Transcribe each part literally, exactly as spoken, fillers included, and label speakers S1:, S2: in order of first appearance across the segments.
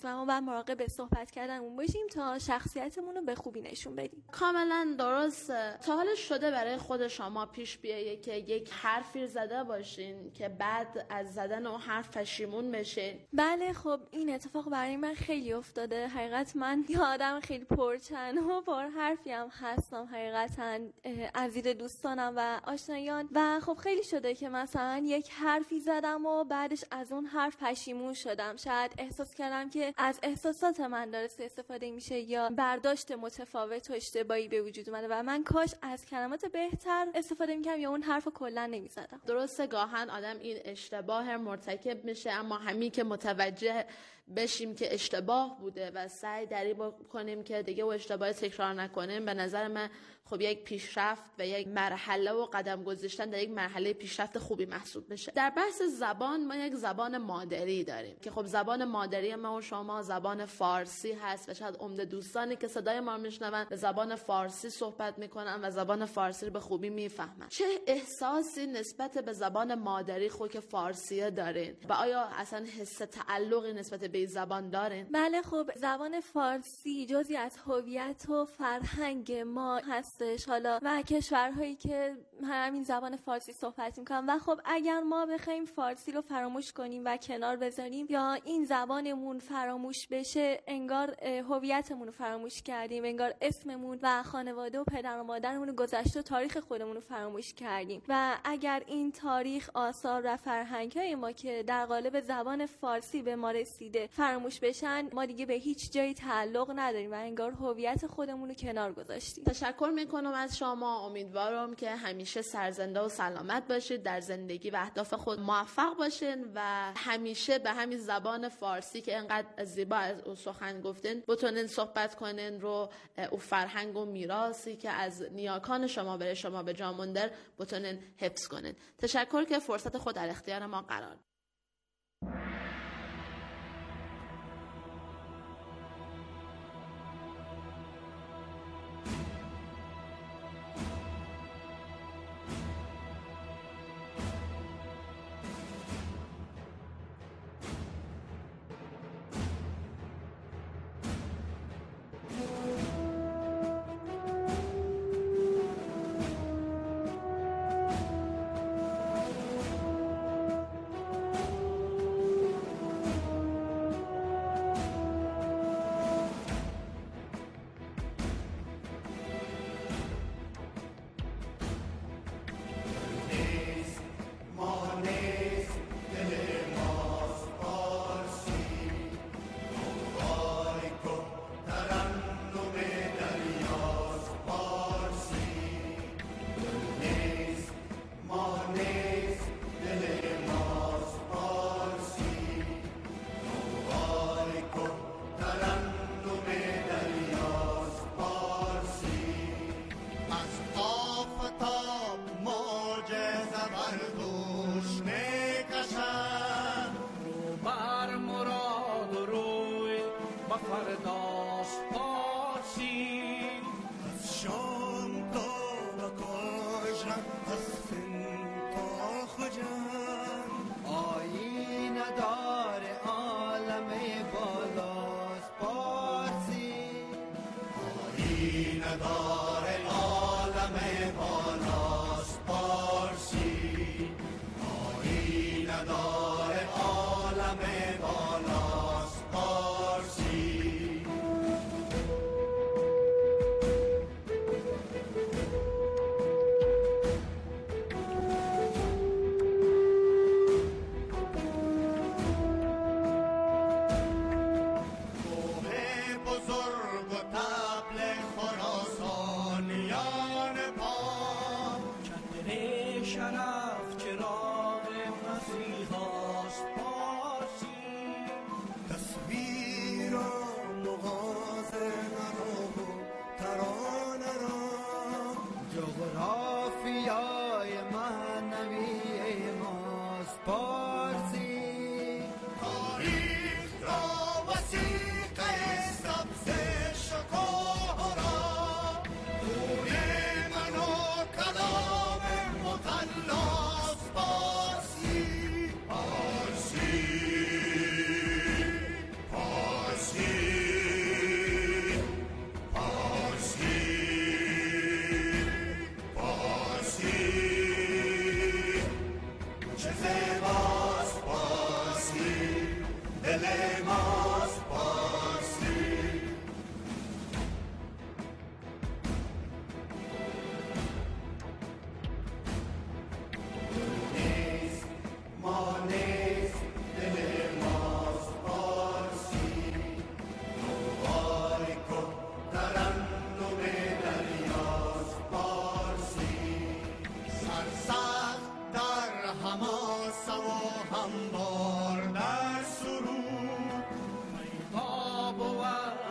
S1: و ما باید مراقب صحبت کردنمون باشیم تا شخصیتمون رو به خوبی نشون بدیم.
S2: کاملا درسته. تا حالا شده برای خود شما پیش بیایه که یک حرفی زده باشین که بعد از زدن اون حرف پشیمون بشین؟
S1: بله، خب این اتفاق برای من خیلی افتاده. حقیقت من یه آدم خیلی پرچن و پر حرفی هم هستم حقیقتا از دید دوستانم و آشنایان، و خب خیلی شده که مثلا یک حرفی زدم و بعدش از اون حرف پشیمون شدم. شاید احساس کردم که از احساسات من داره استفاده میشه یا برداشت متفاوت و اشتباهی به وجود اومده و من کاش از کلمات بهتر استفاده میکردم یا اون حرفو کلا نمیزدم.
S2: درسته گاهن آدم این اشتباه مرتکب میشه، اما همین که متوجه بشیم که اشتباه بوده و سعی دری بکنیم که دیگه و اشتباه تکرار نکنیم، به نظر من خب یک پیشرفت و یک مرحله و قدم گذاشتن در یک مرحله پیشرفت خوبی محسوب بشه. در بحث زبان ما یک زبان مادری داریم که خب زبان مادری ما و شما زبان فارسی هست و شاید عمده دوستانی که صدای ما میشنون به زبان فارسی صحبت میکنن و زبان فارسی رو به خوبی میفهمن. چه احساسی نسبت به زبان مادری خود که فارسیه دارین و آیا اصلا حس تعلقی نسبت به زبان دارین؟
S1: بله، خب زبان فارسی جزئی از هویت و فرهنگ ما هستش، حالا و کشورهایی که همین زبان فارسی صحبت میکنن و خب اگر ما بخوایم فارسی رو فراموش کنیم و کنار بذاریم یا این زبانمون فراموش بشه، انگار هویتمون رو فراموش کردیم، انگار اسممون و خانواده و پدر و مادرمون و گذشته و تاریخ خودمون رو فراموش کردیم. و اگر این تاریخ، آثار و فرهنگ‌های ما که در قالب زبان فارسی به ما رسیده فراموش بشن، ما دیگه به هیچ جایی تعلق نداریم و انگار هویت خودمون رو کنار گذاشتیم.
S2: تشکر میکنم از شما. امیدوارم که همیشه سرزنده و سلامت باشید، در زندگی و اهداف خود موفق باشین و همیشه به همین زبان فارسی که اینقدر زیبا از او سخن گفتین بتونین صحبت کنین رو، او فرهنگ و میراثی که از نیاکان شما برای شما به جا مونده بتونین حفظ کنین. تشکر که فرصت خود در اختیار ما قرار.
S3: بزرگ و طبل خراسان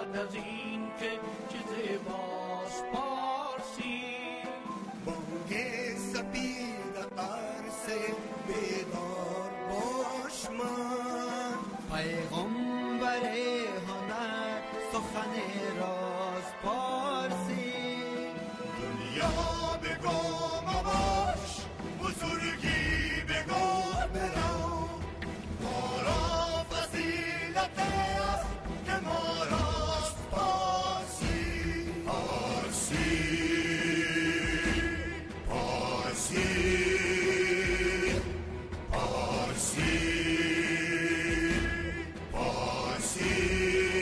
S3: بعد از این که چه زیباست پارسی.
S4: بانگ سپید عرصه بیدار باش من، پیغمبر هنر سخن راز پارسی. دنیا بگو مباش بزرگی بگو برو، ما را فضیلت است که ما راست پارسی. پارسی پارسی پارسی پارسی،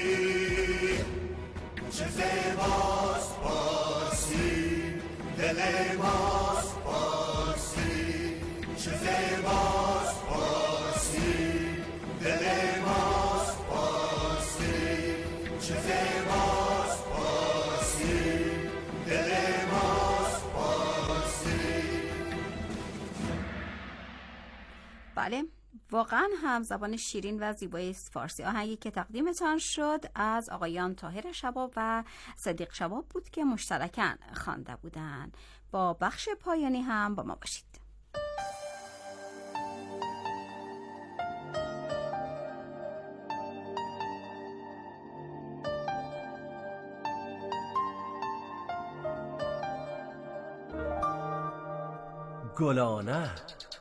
S4: چه زیباست پارسی، دل ماست پارسی. چه زیباست پارسی، دل ماست پارسی. چه زیباست پارسی، دل ماست پارسی.
S5: بله، واقعا هم زبان شیرین و زیبای فارسی. آهنگی که تقدیمتان شد از آقایان طاهر شباب و صدیق شباب بود که مشترکاً خوانده بودند. با بخش پایانی هم با ما باشید.
S6: گلانه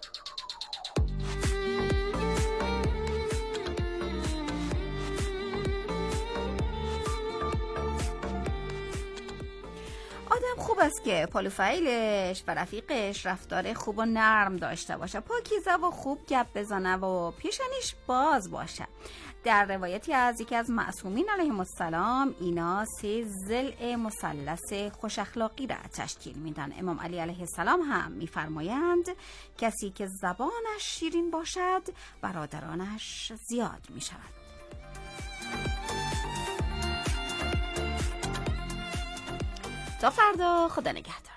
S5: آدم خوب است که پالوفایلش و رفیقش رفتار خوب و نرم داشته باشه، پاکیزه و خوب گپ بزنه و پیشانیش باز باشه. در روایتی از یکی از معصومین علیهم السلام اینا سه ضلع مثلث خوش اخلاقی را تشکیل میدن. امام علی علیه السلام هم میفرمایند کسی که زبانش شیرین باشد برادرانش زیاد میشود. تا فردا، خدا نگهدار.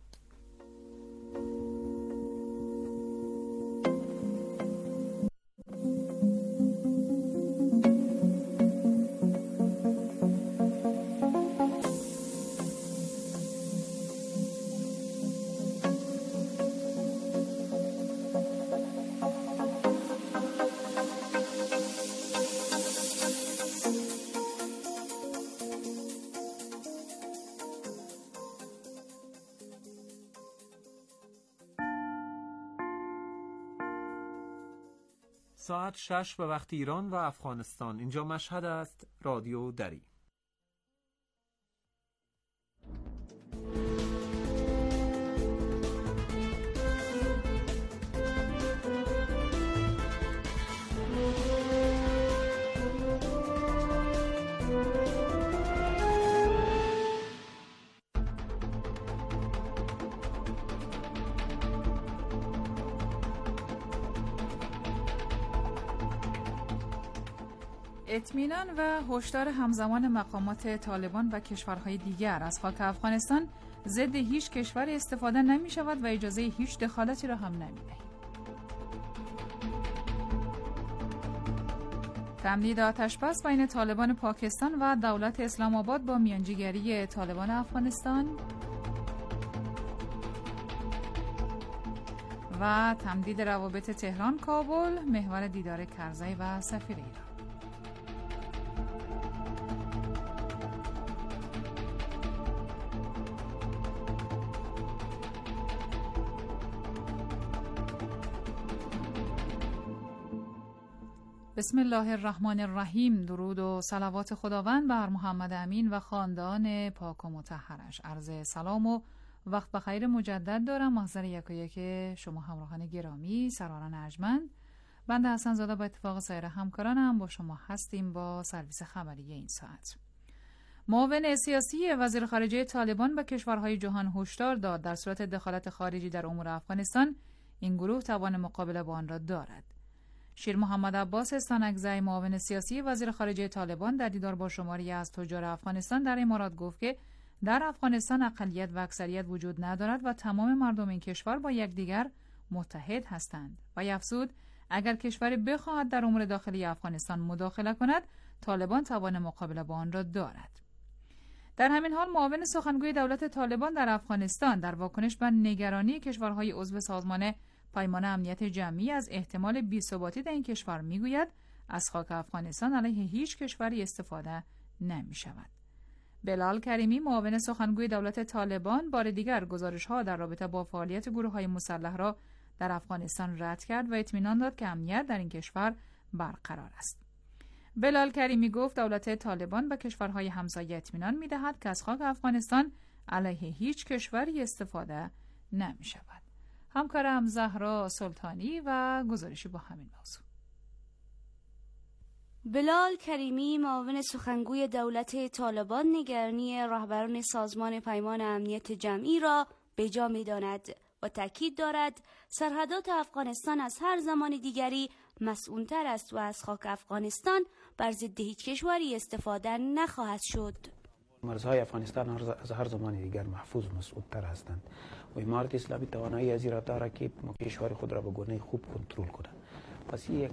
S7: ساعت شش به وقت ایران و افغانستان. اینجا مشهد است. رادیو دری.
S8: اطمینان و هشدار همزمان مقامات طالبان و کشورهای دیگر از خاک افغانستان ضد هیچ کشور استفاده نمی شود و اجازه هیچ دخالتی را هم نمی دهیم. تمدید آتش‌بس بین طالبان پاکستان و دولت اسلام آباد با میانجیگری طالبان افغانستان و تمدید روابط تهران کابل محور دیدار کرزی و سفیر ایران. بسم الله الرحمن الرحیم. درود و صلوات خداوند بر محمد امین و خاندان پاک و مطهرش. عرض سلام و وقت بخیر مجدد دارم. محضر یک و یک شما همراهان گرامی، سروران ارجمند، بنده حسن زاده با اتفاق سایر همکارانم با شما هستیم با سرویس خبری این ساعت. معاون سیاسی وزیر خارجه طالبان به کشورهای جهان هشدار داد در صورت دخالت خارجی در امور افغانستان این گروه توان مقابله با آن را دارد. شیر محمد عباس استانکزی، معاون سیاسی وزیر خارجه طالبان، در دیدار با شماری از تجار افغانستان در امارات گفت که در افغانستان اقلیت و اکثریت وجود ندارد و تمام مردم این کشور با یکدیگر متحد هستند و افزود اگر کشوری بخواهد در امور داخلی افغانستان مداخله کند طالبان توان مقابله با آن را دارد. در همین حال معاون سخنگوی دولت طالبان در افغانستان در واکنش بر نگرانی کشورهای عضو سازمان پیمان امنیت جمعی از احتمال بی‌ثباتی در این کشور میگوید از خاک افغانستان علیه هیچ کشوری استفاده نمی شود. بلال کریمی معاون سخنگوی دولت طالبان بار دیگر گزارش‌ها در رابطه با فعالیت گروه‌های مسلح را در افغانستان رد کرد و اطمینان داد که امنیت در این کشور برقرار است. بلال کریمی گفت دولت طالبان به کشورهای همسایه اطمینان می‌دهد که از خاک افغانستان علیه هیچ کشوری استفاده نمی شود. همکارم زهرا سلطانی و گزارشی با همین موضوع.
S9: بلال کریمی معاون سخنگوی دولت طالبان نگرانی رهبران سازمان پیمان امنیت جمعی را به جا می‌داند و تاکید دارد سرحدات افغانستان از هر زمان دیگری مسئول‌تر است و از خاک افغانستان بر ضد هیچ کشوری استفاده نخواهد شد.
S10: مرزهای افغانستان از هر زمان دیگر محفوظ و مسئول‌تر هستند و امارت اسلامی توانایی از این را دارد که کشور خود را به گونه خوب کنترل کند. پس یک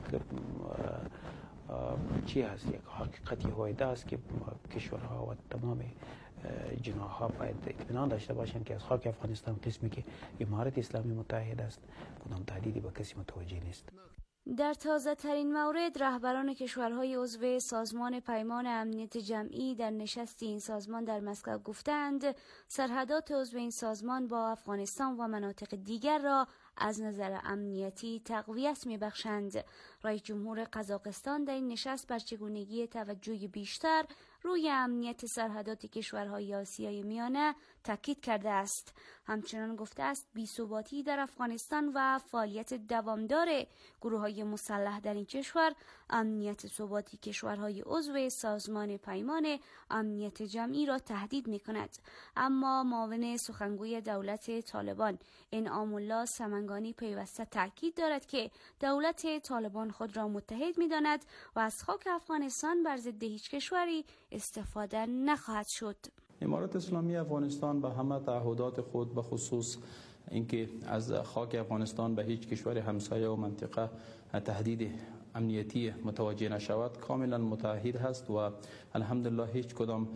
S10: چی هست، یک حقیقتی هویدا است که کشورها و تمام جناح‌ها باید اطمینان داشته باشند که از خاک افغانستان قسمی که امارت اسلامی متحد است کدام تهدیدی به کسی متوجه نیست.
S9: در تازه ترین مورد رهبران کشورهای عضو سازمان پیمان امنیت جمعی در نشست این سازمان در مسکو گفتند سرحدات عضو این سازمان با افغانستان و مناطق دیگر را از نظر امنیتی تقویت می‌بخشند. رئیس جمهور قزاقستان در این نشست بر چگونگی توجه بیشتر روی امنیت سرحدات کشورهای آسیای میانه تاکید کرده است. همچنان گفته است بی‌ثباتی در افغانستان و فعالیت دوامدار گروه‌های مسلح در این کشور امنیت ثباتی کشورهای عضو سازمان پیمان امنیت جمعی را تهدید می‌کند. اما معاون سخنگوی دولت طالبان انعام الله سمنگانی پیوسته تاکید دارد که دولت طالبان خود را متحد می‌داند و از خاک افغانستان بر ضد هیچ کشوری استفاده نخواهد شد.
S11: امارت اسلامی افغانستان به همه تعهدات خود به خصوص اینکه از خاک افغانستان به هیچ کشور همسایه و منطقه تهدید امنیتی متوجه نشود کاملا متعهد هست و الحمدلله هیچ کدام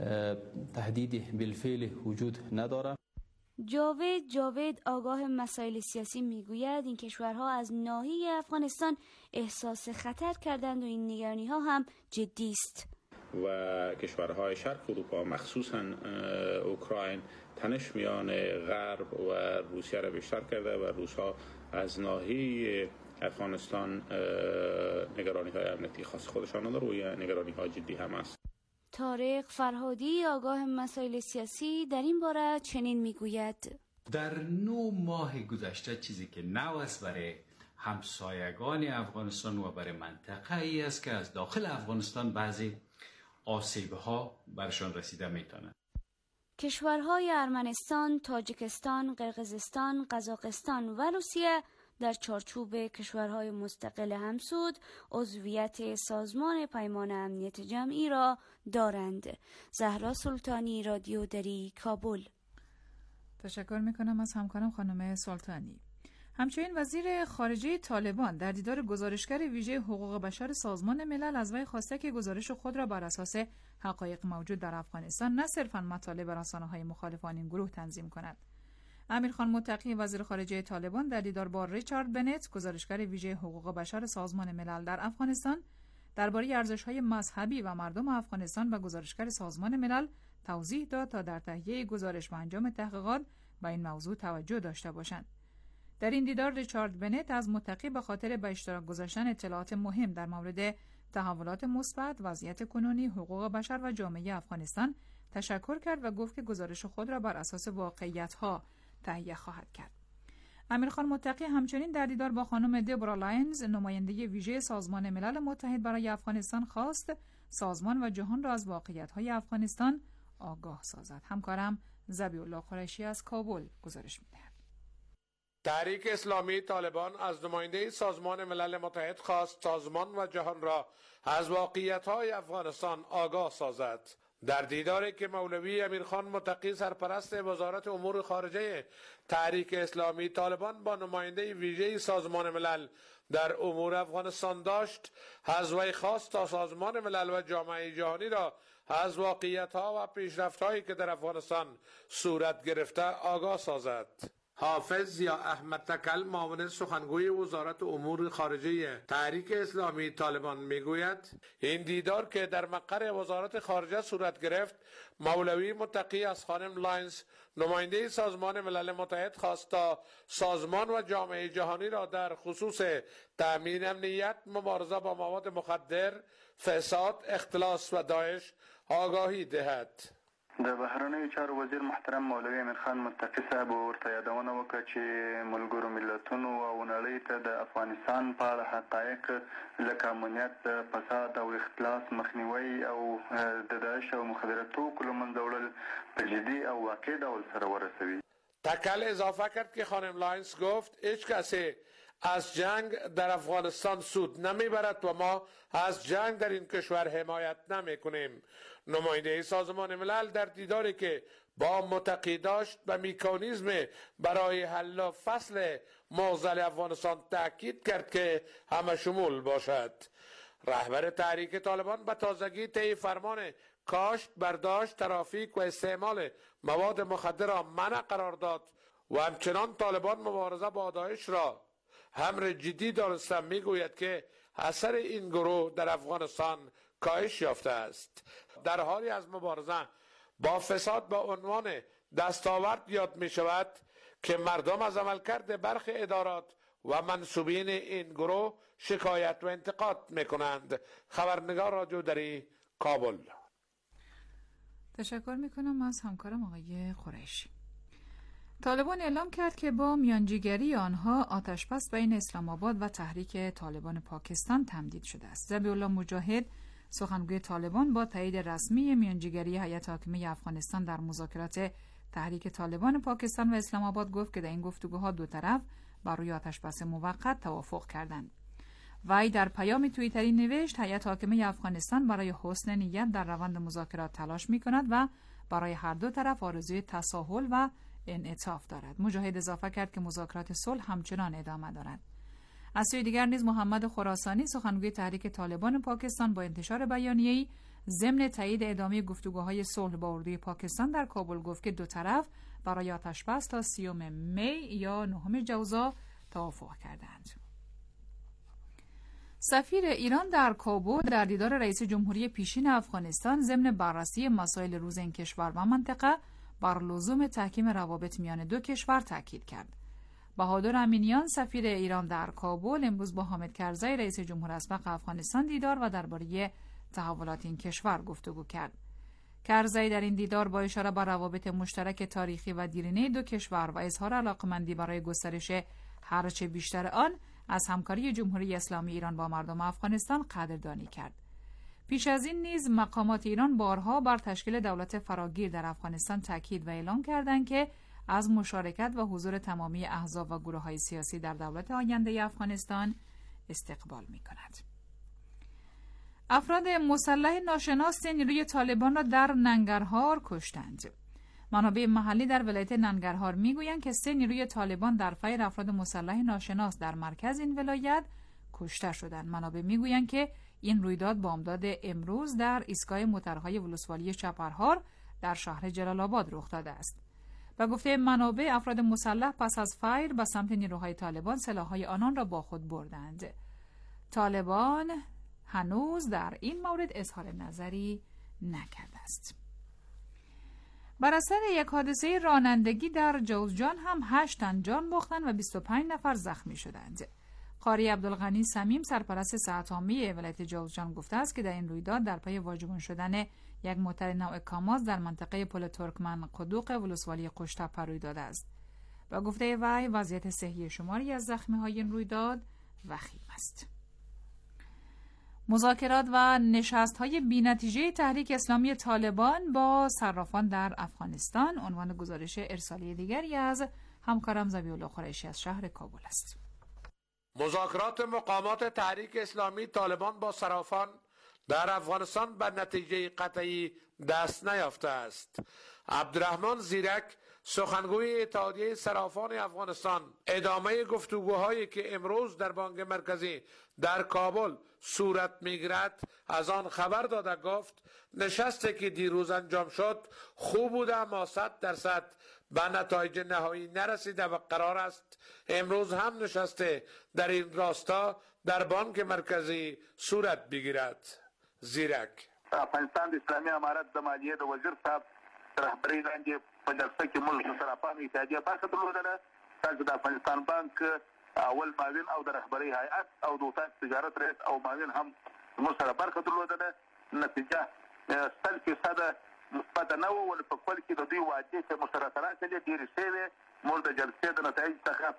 S11: تهدیدی بالفعل وجود ندارد.
S9: جاوید جاوید آگاه مسائل سیاسی میگوید این کشورها از ناحیه افغانستان احساس خطر کردند و این نگرانی ها هم جدی است.
S12: و کشورهای شرق اروپا مخصوصا اوکراین تنش میان غرب و روسیه را بیشتر کرده و روس‌ها از ناحیه افغانستان نگرانی های امنیتی خاص خودشان دارند و نگرانی ها جدی هم است.
S9: طارق فرهادی آگاه مسائل سیاسی در این باره چنین میگوید:
S13: در نو ماه گذشته چیزی که نو است برای همسایگان افغانستان و برای منطقه ای است که از داخل افغانستان بعضی آسیب‌ها برشان رسیده میتونه.
S9: کشورهای ارمنستان، تاجیکستان، قرقیزستان، قزاقستان و روسیه در چارچوب کشورهای مستقل همسود عضویت سازمان پیمان امنیت جمعی را دارند. زهرا سلطانی، رادیو دری، کابل.
S8: تشکر میکنم از همکارم خانم سلطانی. همچنین وزیر خارجه طالبان در دیدار گزارشگر ویژه حقوق بشر سازمان ملل از وی خواسته که گزارش خود را بر اساس حقایق موجود در افغانستان نه صرفاً مطالب رسانه‌های مخالفان این گروه تنظیم کند. امیرخان متقی وزیر خارجه طالبان در دیدار با ریچارد بنت گزارشگر ویژه حقوق بشر سازمان ملل در افغانستان درباره ارزش‌های مذهبی و مردم افغانستان و گزارشگر سازمان ملل توضیح داد تا در تهیه گزارش و انجام تحقیقات به این موضوع توجه داشته باشند. در این دیدار ریچارد بنت از متقی به خاطر به اشتراک گذاشتن اطلاعات مهم در مورد تحولات مثبت، وضعیت کنونی حقوق بشر و جامعه افغانستان تشکر کرد و گفت که گزارش خود را بر اساس واقعیت‌ها تهیه خواهد کرد. امیرخان متقی همچنین در دیدار با خانم دبرا لاینز نماینده ویژه سازمان ملل متحد برای افغانستان خواست سازمان و جهان را از واقعیت‌های افغانستان آگاه سازد. همکارم ذبیح‌الله قریشی از کابل گزارش می‌دهد.
S14: تحریک اسلامی طالبان از نماینده سازمان ملل متحد خواست سازمان و جهان را از واقعیت‌های افغانستان آگاه سازد. در دیداری که مولوی امیرخان متقی سرپرست وزارت امور خارجه تحریک اسلامی طالبان با نماینده ویژه سازمان ملل در امور افغانستان داشت، از وی خواست تا سازمان ملل و جامعه جهانی را از واقعیت‌ها و پیشرفت‌هایی که در افغانستان صورت گرفته آگاه سازد. حافظ یا احمد تکل، معاون سخنگوی وزارت امور خارجه تحریک اسلامی طالبان میگوید این دیدار که در مقر وزارت خارجه صورت گرفت، مولوی متقی از خانم لاینز، نماینده سازمان ملل متحد، خواست تا سازمان و جامعه جهانی را در خصوص تأمین امنیت، مبارزه با مواد مخدر، فساد، اختلاس و داعش آگاهی دهد.
S15: د بهرنیو چارو وزیر محترم مولوي امیر خان متقي صاحب ورته یادونه وکړه چې ملګرو ملتونو او نړۍ ته د افغانستان په اړه حقایق لکه امنیت، فساد او اختلاس مخنیوی او د داعش او مخدره توکو له منځه وړل په جدي او واقعي ډول سره ورسوي.
S14: تکل اضافه کرد که خانم لاینز گفت هیچ کسی از جنگ در افغانستان سود نمیبرد و ما از جنگ در این کشور حمایت نمی کنیم. نماینده سازمان ملل در دیداری که با متقی داشت به میکانیزم برای حل فصل معضل افغانستان تاکید کرد که همه شمول باشد. رهبر تحریک طالبان به تازگی طی فرمان کاشت، برداشت، ترافیک و استعمال مواد مخدر را منع قرار داد و همچنان طالبان مبارزه با داعش را امر جدی دانسته میگوید که اثر این گروه در افغانستان کاهش یافته است. در حالی از مبارزه با فساد به عنوان دستاورد یاد می شود که مردم از عملکرد برخی ادارات و منصوبین این گروه شکایت و انتقاد می کنند. خبرنگار رادیو دری، کابل.
S8: تشکر می کنم از همکارم آقای قریشی. طالبان اعلام کرد که با میانجیگری آنها آتشبس بین اسلام آباد و تحریک طالبان پاکستان تمدید شده است. ذبیح الله مجاهد، سخنگوی طالبان، با تایید رسمی میانجیگری هیئت حاکمه افغانستان در مذاکرات تحریک طالبان پاکستان و اسلام آباد گفت که در این گفتگوها دو طرف بر روی آتشبس موقت توافق کردند. وی در پیام توییتری نوشت هیئت حاکمه افغانستان برای حسن نیت در روند مذاکرات تلاش می‌کند و برای هر دو طرف آرزوی تساهل و انعطاف دارد. مجاهد اضافه کرد که مذاکرات صلح همچنان ادامه دارد. از سوی دیگر نیز محمد خراسانی، سخنگوی تحریک طالبان پاکستان، با انتشار بیانیه‌ای ضمن تایید ادامه گفتگوهای صلح با اردوی پاکستان در کابل گفت که دو طرف برای آتشبس تا سیوم می یا نهم جوزا توافق کردند. سفیر ایران در کابل در دیدار رئیس جمهوری پیشین افغانستان ضمن بررسی مسائل روز این کشور و منطقه بر لزوم تحکیم روابط میان دو کشور تاکید کرد. بهادر امینیان، سفیر ایران در کابل، امروز با حامد کرزی، رئیس جمهور اسبق افغانستان دیدار و درباره تحولات این کشور گفتگو کرد. کرزی در این دیدار با اشاره به روابط مشترک تاریخی و دیرینه دو کشور و اظهار علاقمندی برای گسترش هرچه بیشتر آن از همکاری جمهوری اسلامی ایران با مردم افغانستان قدردانی کرد. پیش از این نیز مقامات ایران بارها بر تشکیل دولت فراگیر در افغانستان تاکید و اعلام کردند که از مشارکت و حضور تمامی احزاب و گروه‌های سیاسی در دولت آینده افغانستان استقبال می‌کند. افراد مسلح ناشناس نیروی طالبان را در ننگرهار کشتند. منابع محلی در ولایت ننگرهار میگویند که سه نیروی طالبان در فیر افراد مسلح ناشناس در مرکز این ولایت کشته شدند. منابع میگویند که این رویداد بامداد امروز در ایستگاه موترهای ولسوالی چپرهار در شهر جلال آباد رخ داده است. به گفته منابع، افراد مسلح پس از فیر به سمت نیروهای طالبان سلاح‌های آنان را با خود بردند. طالبان هنوز در این مورد اظهار نظری نکرده است. بر اثر یک حادثه رانندگی در جوزجان هم هشت تن جان باختند و بیست و پنج نفر زخمی شدند. قاری عبدالغنی صمیم، سرپرست ساعت عامی ولایت جوزجان، گفته است که در این رویداد در پی واژگون شدن یک موتر نوع کاماز در منطقه پل ترکمن قدوق ولسوالی قشت‌تپه روی داده است. با گفته وی وضعیت صحی شماری از زخمی‌های این رویداد وخیم است. مذاکرات و نشست‌های بی‌نتیجه تحریک اسلامی طالبان با صرافان در افغانستان عنوان گزارش ارسالی دیگری از همکارم ذبیح الله قریشی از شهر کابل است.
S14: مذاکرات مقامات تحریک اسلامی طالبان با صرافان در افغانستان به نتیجه قطعی دست نیافته است. عبدالرحمن زیرک، سخنگوی اتحادیه صرافان افغانستان ادامه گفتگوهایی که امروز در بانک مرکزی در کابل صورت میگیرد از آن خبر داده گفت نشستی که دیروز انجام شد خوب بوده اما صد درصد به نتایج نهایی نرسیده و قرار است امروز هم نشسته در این راستا در بانک مرکزی صورت بگیرد. زیرک
S16: افغانستان د اسلامي امارت د مالیې د وزیر صاحب رهبرۍ لاندې په جلسه کې موږ د صرافانو اتحادیه برخه درلودله. تاسو د افغانستان بانک اول معاون او د رهبرۍ هیئت او د وزارت تجارت رئیس او معاون هم موږ سره برخه درلودله. نتیجه سل فیصده مثبته نه وه، ولې په خپل کې د دوی وعدې چې موږ سره تراکلې ډېرې شوې. موږ د جلسې د نتایج څخه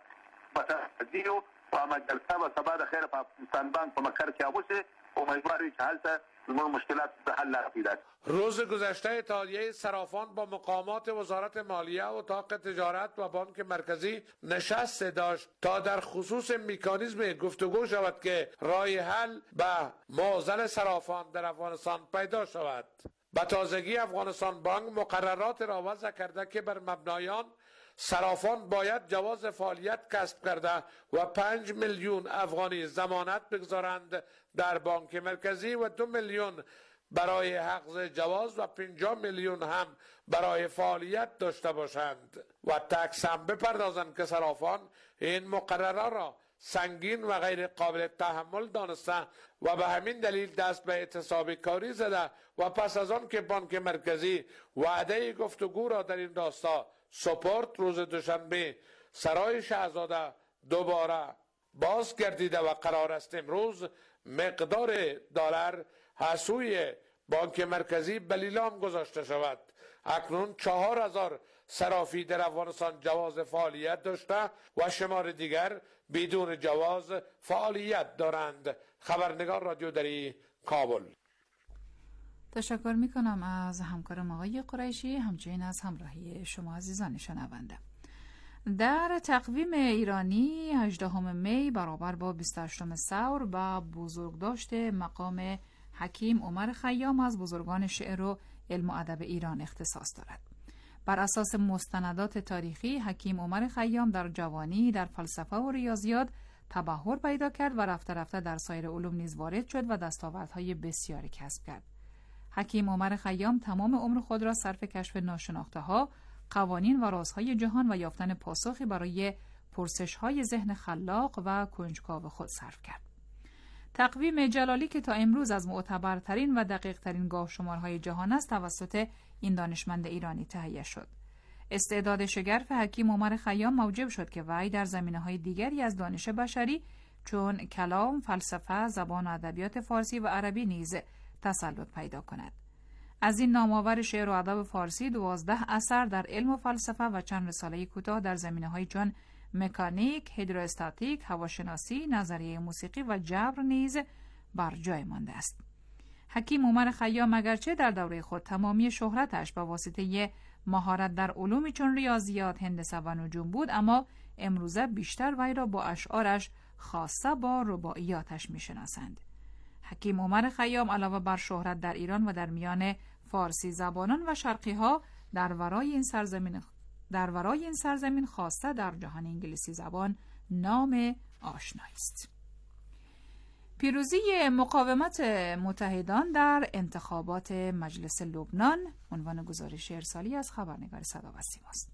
S16: متعهد یو و اما جلسه به سبا د خیر په افغانستان بانک په مقر کې اوسي. امیدوار یو چې هلته مشکلات به حل پیدا.
S14: روز گذشته اتحادیه صرافان با مقامات وزارت مالیه و اتاق تجارت و بانک مرکزی نشست داشت تا در خصوص مکانیزم گفتگو شود که راه حل به معضل صرافان در افغانستان پیدا شود. به تازگی افغانستان بانک مقررات را وضع کرده که بر مبنای آن صرافان باید جواز فعالیت کسب کرده و پنج میلیون افغانی ضمانت بگذارند در بانک مرکزی و دو میلیون برای حجز جواز و پنجاه میلیون هم برای فعالیت داشته باشند و تکس هم بپردازند که صرافان این مقررات را سنگین و غیر قابل تحمل دانسته و به همین دلیل دست به اعتصاب کاری زده و پس از آن که بانک مرکزی وعده گفتگو را در این راستا سپورت روز دوشنبه سرای شاهزاده دوباره باز گردیده و قرار است امروز مقدار دلار حسوی بانک مرکزی به لیلام گذاشته شود. اکنون چهار هزار صرافی در افغانستان جواز فعالیت داشته و شمار دیگر بدون جواز فعالیت دارند. خبرنگار رادیو دری کابل.
S8: تشکر می کنم از همکارم آقای قریشی، همچنین از همراهی شما عزیزان شنونده. در تقویم ایرانی هجدهم می برابر با بیست و هشتم ثور و بزرگداشت مقام حکیم عمر خیام از بزرگان شعر و علم و ادب ایران اختصاص دارد. بر اساس مستندات تاریخی حکیم عمر خیام در جوانی در فلسفه و ریاضیات تبحر پیدا کرد و رفته رفته در سایر علوم نیز وارد شد و دستاوردهای بسیاری کسب کرد. حکیم عمر خیام تمام عمر خود را صرف کشف ناشناخته‌ها، قوانین و رازهای جهان و یافتن پاسخی برای پرسش‌های ذهن خلاق و کنجکاو خود صرف کرد. تقویم جلالی که تا امروز از معتبرترین و دقیقترین گاه شمارهای جهان است توسط این دانشمند ایرانی تهیه شد. استعداد شگرف حکیم عمر خیام موجب شد که وی در زمینه‌های دیگری از دانش بشری چون کلام، فلسفه، زبان و ادبیات فارسی و عربی نیز تسلط پیدا کند. از این نامآور شعر و ادب فارسی دوازده اثر در علم و فلسفه و چند رساله کوتاه در زمینه‌های چون مکانیک، هیدروستاتیک، هواشناسی، نظریه موسیقی و جبر نیز بر جای مانده است. حکیم عمر خیام اگرچه در دوره خود تمامی شهرتش با واسطه مهارت در علومی چون ریاضیات، هندسه و نجوم بود، اما امروزه بیشتر وی را با اشعارش خاصه با رباعیاتش می‌شناسند. حکیم عمر خیام علاوه بر شهرت در ایران و در میان فارسی زبانان و شرقی ها در ورای این سرزمین در ورای این سرزمین خاصه در جهان انگلیسی زبان نام آشنایی است. پیروزی مقاومت متحدان در انتخابات مجلس لبنان عنوان گزارش ارسالی از خبرنگار صدا و سیما است.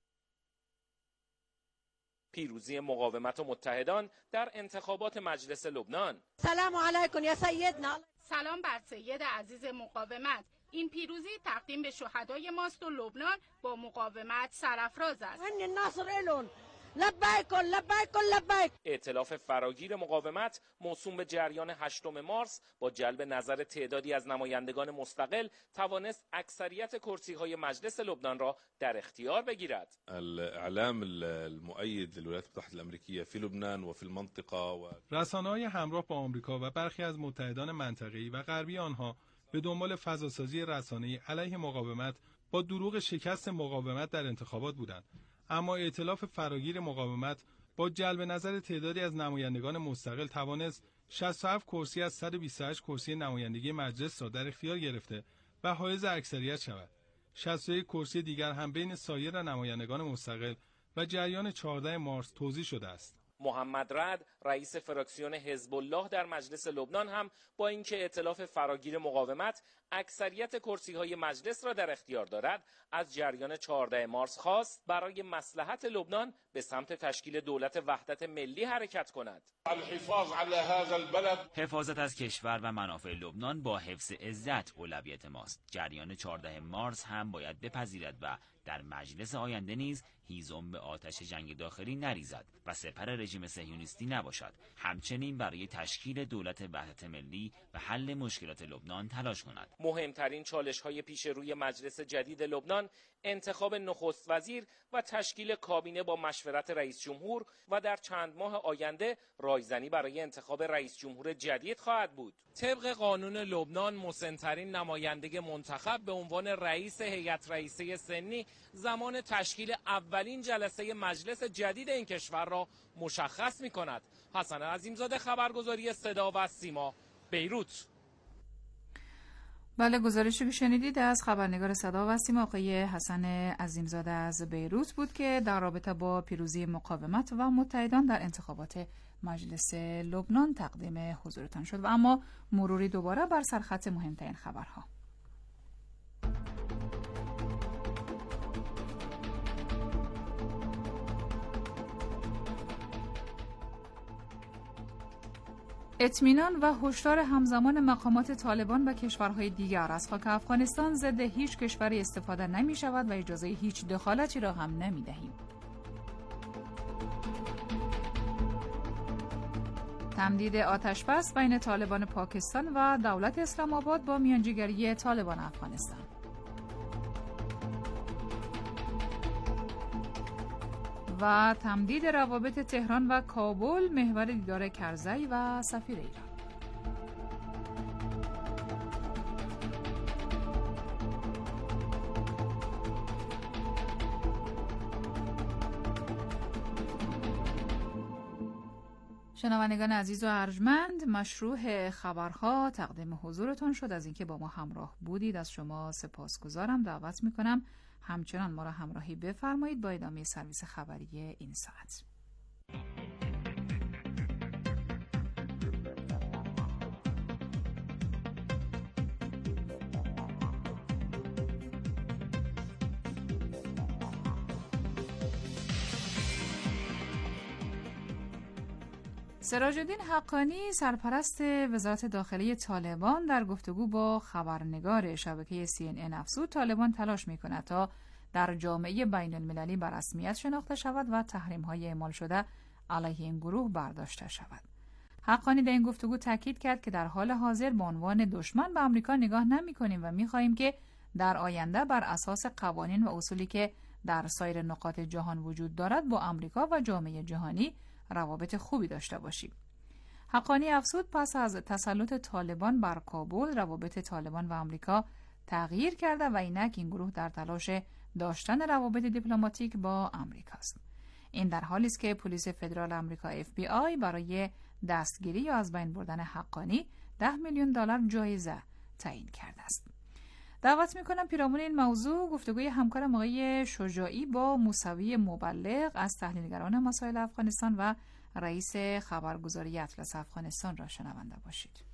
S17: پیروزی مقاومت و متحدان در انتخابات مجلس لبنان.
S18: سلام علیکم یا سیدنا.
S19: سلام بر سید عزیز مقاومت. این پیروزی تقدیم به شهدای ماست و لبنان با مقاومت سرافراز است.
S18: من ناصر الون لبیک لبیک لبیک.
S17: ائتلاف فراگیر مقاومت موسوم به جریان هشتم مارس با جلب نظر تعدادی از نمایندگان مستقل توانست اکثریت کرسی‌های مجلس لبنان را در اختیار بگیرد.
S20: الاعلام المؤيد للولايات المتحده الامریکیه فی لبنان و فی المنطقه و
S21: رسانه‌های همراه با آمریکا و برخی از متحدان منطقه‌ای و غربی آنها به دنبال فضاسازی رسانه‌ای علیه مقاومت با دروغ شکست مقاومت در انتخابات بودند. اما ائتلاف فراگیر مقاومت با جلب نظر تعدادی از نمایندگان مستقل توانست شصت و هفت کرسی از صد و بیست و هشت کرسی نمایندگی مجلس را در اختیار گرفته و حائز اکثریت شود. شصت و یک کرسی دیگر هم بین سایر نمایندگان مستقل و جریان چهاردهم مارس توزیع شده است.
S17: محمد رعد رئیس فراکسیون حزب الله در مجلس لبنان هم با اینکه ائتلاف فراگیر مقاومت اکثریت کرسی‌های مجلس را در اختیار دارد، از جریان چهاردهم مارس خواست برای مصلحت لبنان به سمت تشکیل دولت وحدت ملی حرکت کند.
S1: الحفاظ على هذا البلد،
S22: حفاظت از کشور و منافع لبنان با حفظ عزت اولویت ماست. جریان چهاردهم مارس هم باید بپذیرد و در مجلس آینده نیز هیزم به آتش جنگ داخلی نریزد و سپر رژیم صهیونیستی نباشد. همچنین برای تشکیل دولت وحدت ملی و حل مشکلات لبنان تلاش کند.
S17: مهمترین چالش‌های پیش روی مجلس جدید لبنان انتخاب نخست وزیر و تشکیل کابینه با مشورت رئیس جمهور و در چند ماه آینده رایزنی برای انتخاب رئیس جمهور جدید خواهد بود. طبق قانون لبنان مسن‌ترین نماینده منتخب به عنوان رئیس هیئت رئیسه سنی زمان تشکیل اولین جلسه مجلس جدید این کشور را مشخص می‌کند. حسن عظیمزاده، خبرگزاری صدا و سیما، بیروت.
S8: بله، گزارشی که شنیدید از خبرنگار صدا و سیما آقای حسن عظیمزاده از بیروت بود که در رابطه با پیروزی مقاومت و متحدان در انتخابات مجلس لبنان تقدیم حضورتان شد. و اما مروری دوباره بر سرخط مهمترین خبرها. اطمینان و هشدار همزمان مقامات طالبان و کشورهای دیگر از خاک افغانستان ضد هیچ کشوری استفاده نمی شود و اجازه هیچ دخالتی را هم نمی دهیم. تمدید آتشبس بین طالبان پاکستان و دولت اسلام آباد با میانجیگری طالبان افغانستان. و تمدید روابط تهران و کابل محور دیدار کرزی و سفیر ایران. شنوندگان عزیز و ارجمند، مشروع خبرها تقدیم حضورتان شد. از اینکه با ما همراه بودید از شما سپاسگزارم. دعوت میکنم همچنان ما را همراهی بفرمایید با ادامه سرویس خبری این ساعت. سراج الدین حقانی سرپرست وزارت داخلی طالبان در گفتگو با خبرنگار شبکه سی ان ان افزود طالبان تلاش می‌کند تا در جامعه بین المللی به رسمیت شناخته شود و تحریم‌های اعمال شده علیه این گروه برداشته شود. حقانی در این گفتگو تاکید کرد که در حال حاضر به عنوان دشمن به آمریکا نگاه نمی‌کنیم و می‌خواهیم که در آینده بر اساس قوانین و اصولی که در سایر نقاط جهان وجود دارد با آمریکا و جامعه جهانی روابط خوبی داشته باشیم. حقانی افزود پس از تسلط طالبان بر کابل روابط طالبان و آمریکا تغییر کرده و اینک این گروه در تلاش داشتن روابط دیپلماتیک با آمریکا است. این در حالی است که پلیس فدرال آمریکا اف بی آی برای دستگیری یا از بین بردن حقانی ده میلیون دلار جایزه تعیین کرده است. دعوت میکنم پیرامون این موضوع گفتگوی همکارم آقای شجاعی با موسوی مبلغ از تحلیلگران مسائل افغانستان و رئیس خبرگزاری اطلس افغانستان را شنونده باشید.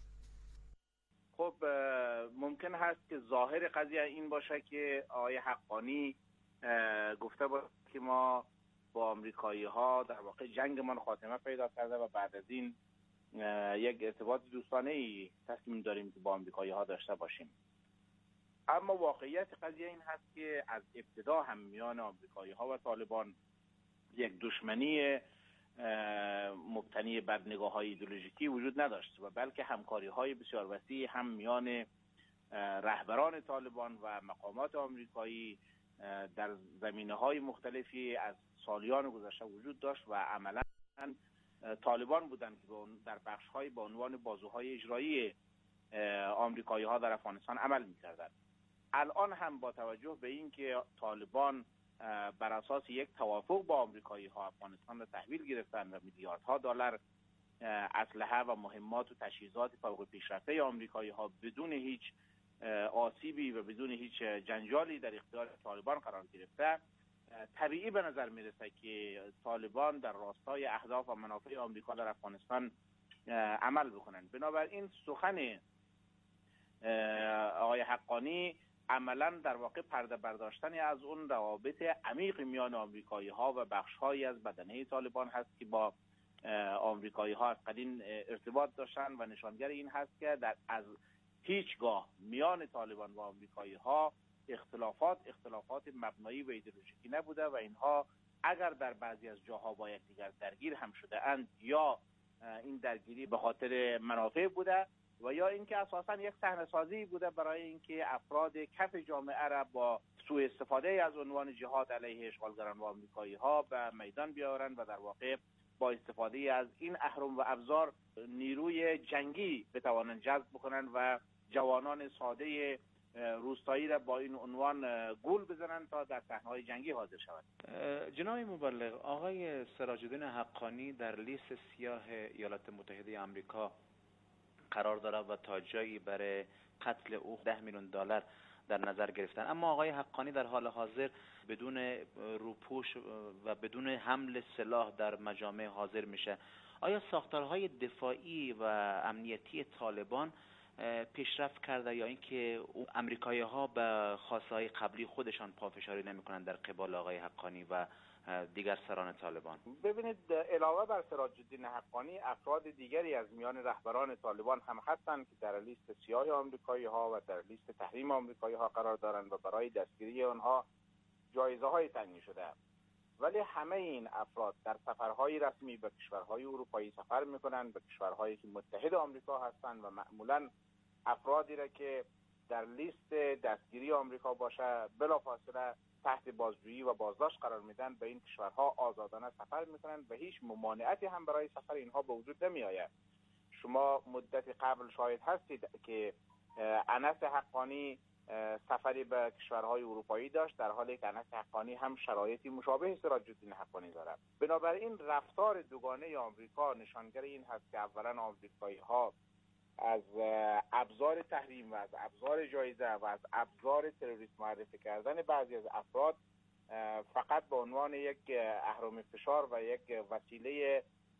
S23: خب ممکن هست که ظاهر قضیه این باشه که آقای حقانی گفته باشه که ما با آمریکایی ها در واقع جنگمان خاتمه پیدا کرده و بعد از این یک ارتباط دوستانه ای تصمیم داریم که با آمریکایی ها داشته باشیم. اما واقعیت قضیه این هست که از ابتدا هم میان آمریکایی ها و طالبان یک دشمنی مبتنی بر نگاه های ایدئولوژیکی وجود نداشت و بلکه همکاری های بسیار وسیع هم میان رهبران طالبان و مقامات آمریکایی در زمینه های مختلفی از سالیان گذشته وجود داشت و عملا طالبان بودند که در بخش های با عنوان بازوهای اجرایی آمریکایی ها در افغانستان عمل می‌کردند. الان هم با توجه به این که طالبان بر اساس یک توافق با آمریکایی ها افغانستان را تحویل گرفتند و میلیاردها دلار اسلحه و مهمات و تجهیزات فوق پیشرفته آمریکایی ها بدون هیچ آسیبی و بدون هیچ جنجالی در اختیار طالبان قرار گرفته، طبیعی به نظر میرسه که طالبان در راستای اهداف و منافع آمریکا در افغانستان عمل بکنند. بنابراین سخن آقای حقانی عملا در واقع پرده برداشتن از اون روابط عمیق میان آمریکایی ها و بخش هایی از بدنه طالبان هست که با آمریکایی ها از قدیم ارتباط داشتن و نشانگر این هست که در از هیچگاه میان طالبان و آمریکایی ها اختلافات اختلافات مبنایی و ایدئولوژیکی نبوده و اینها اگر در بعضی از جاها با یکدیگر درگیر هم شده اند یا این درگیری به خاطر منافع بوده و یا اینکه اساسا یک صحنه‌سازی بوده برای اینکه افراد کف جامعه را با سوء استفاده از عنوان جهاد علیه اشغالگران و آمریکایی ها به میدان بیاورند و در واقع با استفاده از این اهرم و ابزار نیروی جنگی بتوانند جذب بکنند و جوانان ساده روستایی را با این عنوان گول بزنند تا در صحنه‌های جنگی حاضر شوند.
S2: جناب مبلغ، آقای سراج الدین حقانی در لیست سیاه ایالات متحده آمریکا قرار داره و تا جایی برای قتل او ده میلیون دلار در نظر گرفتن، اما آقای حقانی در حال حاضر بدون روپوش و بدون حمل سلاح در مجامع حاضر میشه. آیا ساختارهای دفاعی و امنیتی طالبان پیشرفت کرده یا اینکه امریکایی ها به خواسته های قبلی خودشان پافشاری نمیکنن در قبال آقای حقانی و دیگر سران طالبان؟
S23: ببینید، علاوه بر سراج الدین حقانی افراد دیگری از میان رهبران طالبان هم هستند که در لیست سیاه آمریکایی ها و در لیست تحریم آمریکایی ها قرار دارند و برای دستگیری آنها جایزه های تعیین شده، ولی همه این افراد در سفرهای رسمی به کشورهای اروپایی سفر میکنند، به کشورهایی که متحد آمریکا هستند و معمولا افرادی را که در لیست دستگیری آمریکا باشه بلافاصله تحت بازجویی و بازداشت قرار میدن، به این کشورها آزادانه سفر میکنند و هیچ ممانعتی هم برای سفر اینها به وجود نمی آید. شما مدت قبل شاهد هستید که انس حقانی سفری به کشورهای اروپایی داشت، در حالی که انس حقانی هم شرایطی مشابه سراج الدین حقانی دارد. بنابراین رفتار دوگانه آمریکا نشانگر این هست که اولا آمریکایی ها از ابزار تحریم و از ابزار جایزه و از ابزار تروریست معرفی کردن بعضی از افراد فقط به عنوان یک اهرم فشار و یک وسیله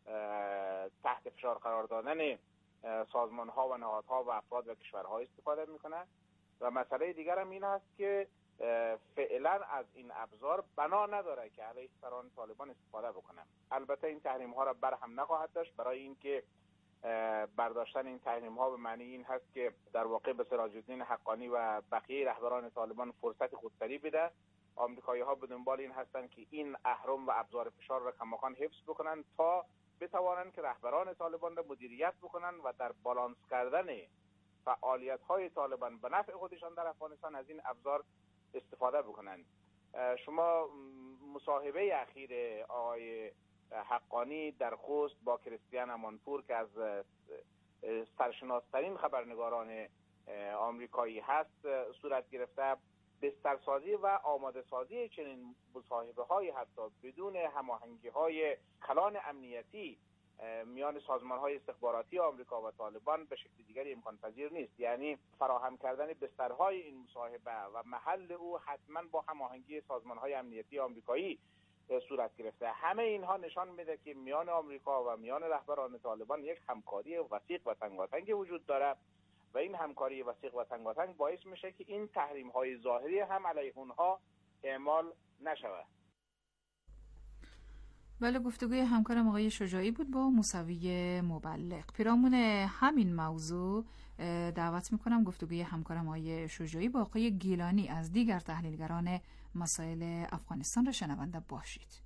S23: تحت فشار قرار دادن سازمان ها و نهادها و افراد و کشورها استفاده میکنند و مسئله دیگر هم این هست که فعلا از این ابزار بنا نداره که علیه سران طالبان استفاده بکنند. البته این تحریم ها را برهم نخواهد داشت، برای اینکه برداشتن این تحریم ها به معنی این هست که در واقع به سراج الدین حقانی و بقیه رهبران طالبان فرصت خودسری بده. آمریکایی ها به دنبال این هستند که این اهرم و ابزار فشار را کماکان حفظ بکنند تا بتوانند که رهبران طالبان را مدیریت بکنند و در بالانس کردن فعالیت های طالبان به نفع خودشان در افغانستان از این ابزار استفاده بکنند. شما مصاحبه اخیر آقای حقانی در خوست با کریستیان امانپور که از سرشناسترین خبرنگاران آمریکایی هست صورت گرفته، بسترسازی و آماده سازی چنین مصاحبه های حتی بدون هماهنگی های کلان امنیتی میان سازمان های استخباراتی آمریکا و طالبان به شکل دیگری امکان پذیر نیست. یعنی فراهم کردن بسترهای این مصاحبه و محل او حتما با هماهنگی سازمان های امنیتی آمریکایی صورت گرفته. همه اینها نشان میده که میان آمریکا و میان رهبران طالبان یک همکاری وثیق و تنگاتنگ وجود داره و این همکاری وثیق و تنگاتنگ باعث میشه که این تحریم های ظاهری هم علیه اونها اعمال نشود.
S8: بله، گفتگوی همکارم آقای شجاعی بود با موسوی مبلغ. پیرامون همین موضوع دعوت میکنم گفتگوی همکارم آقای شجاعی با آقای گیلانی از دیگر تحلیلگران مسائل افغانستان را شنونده باشید.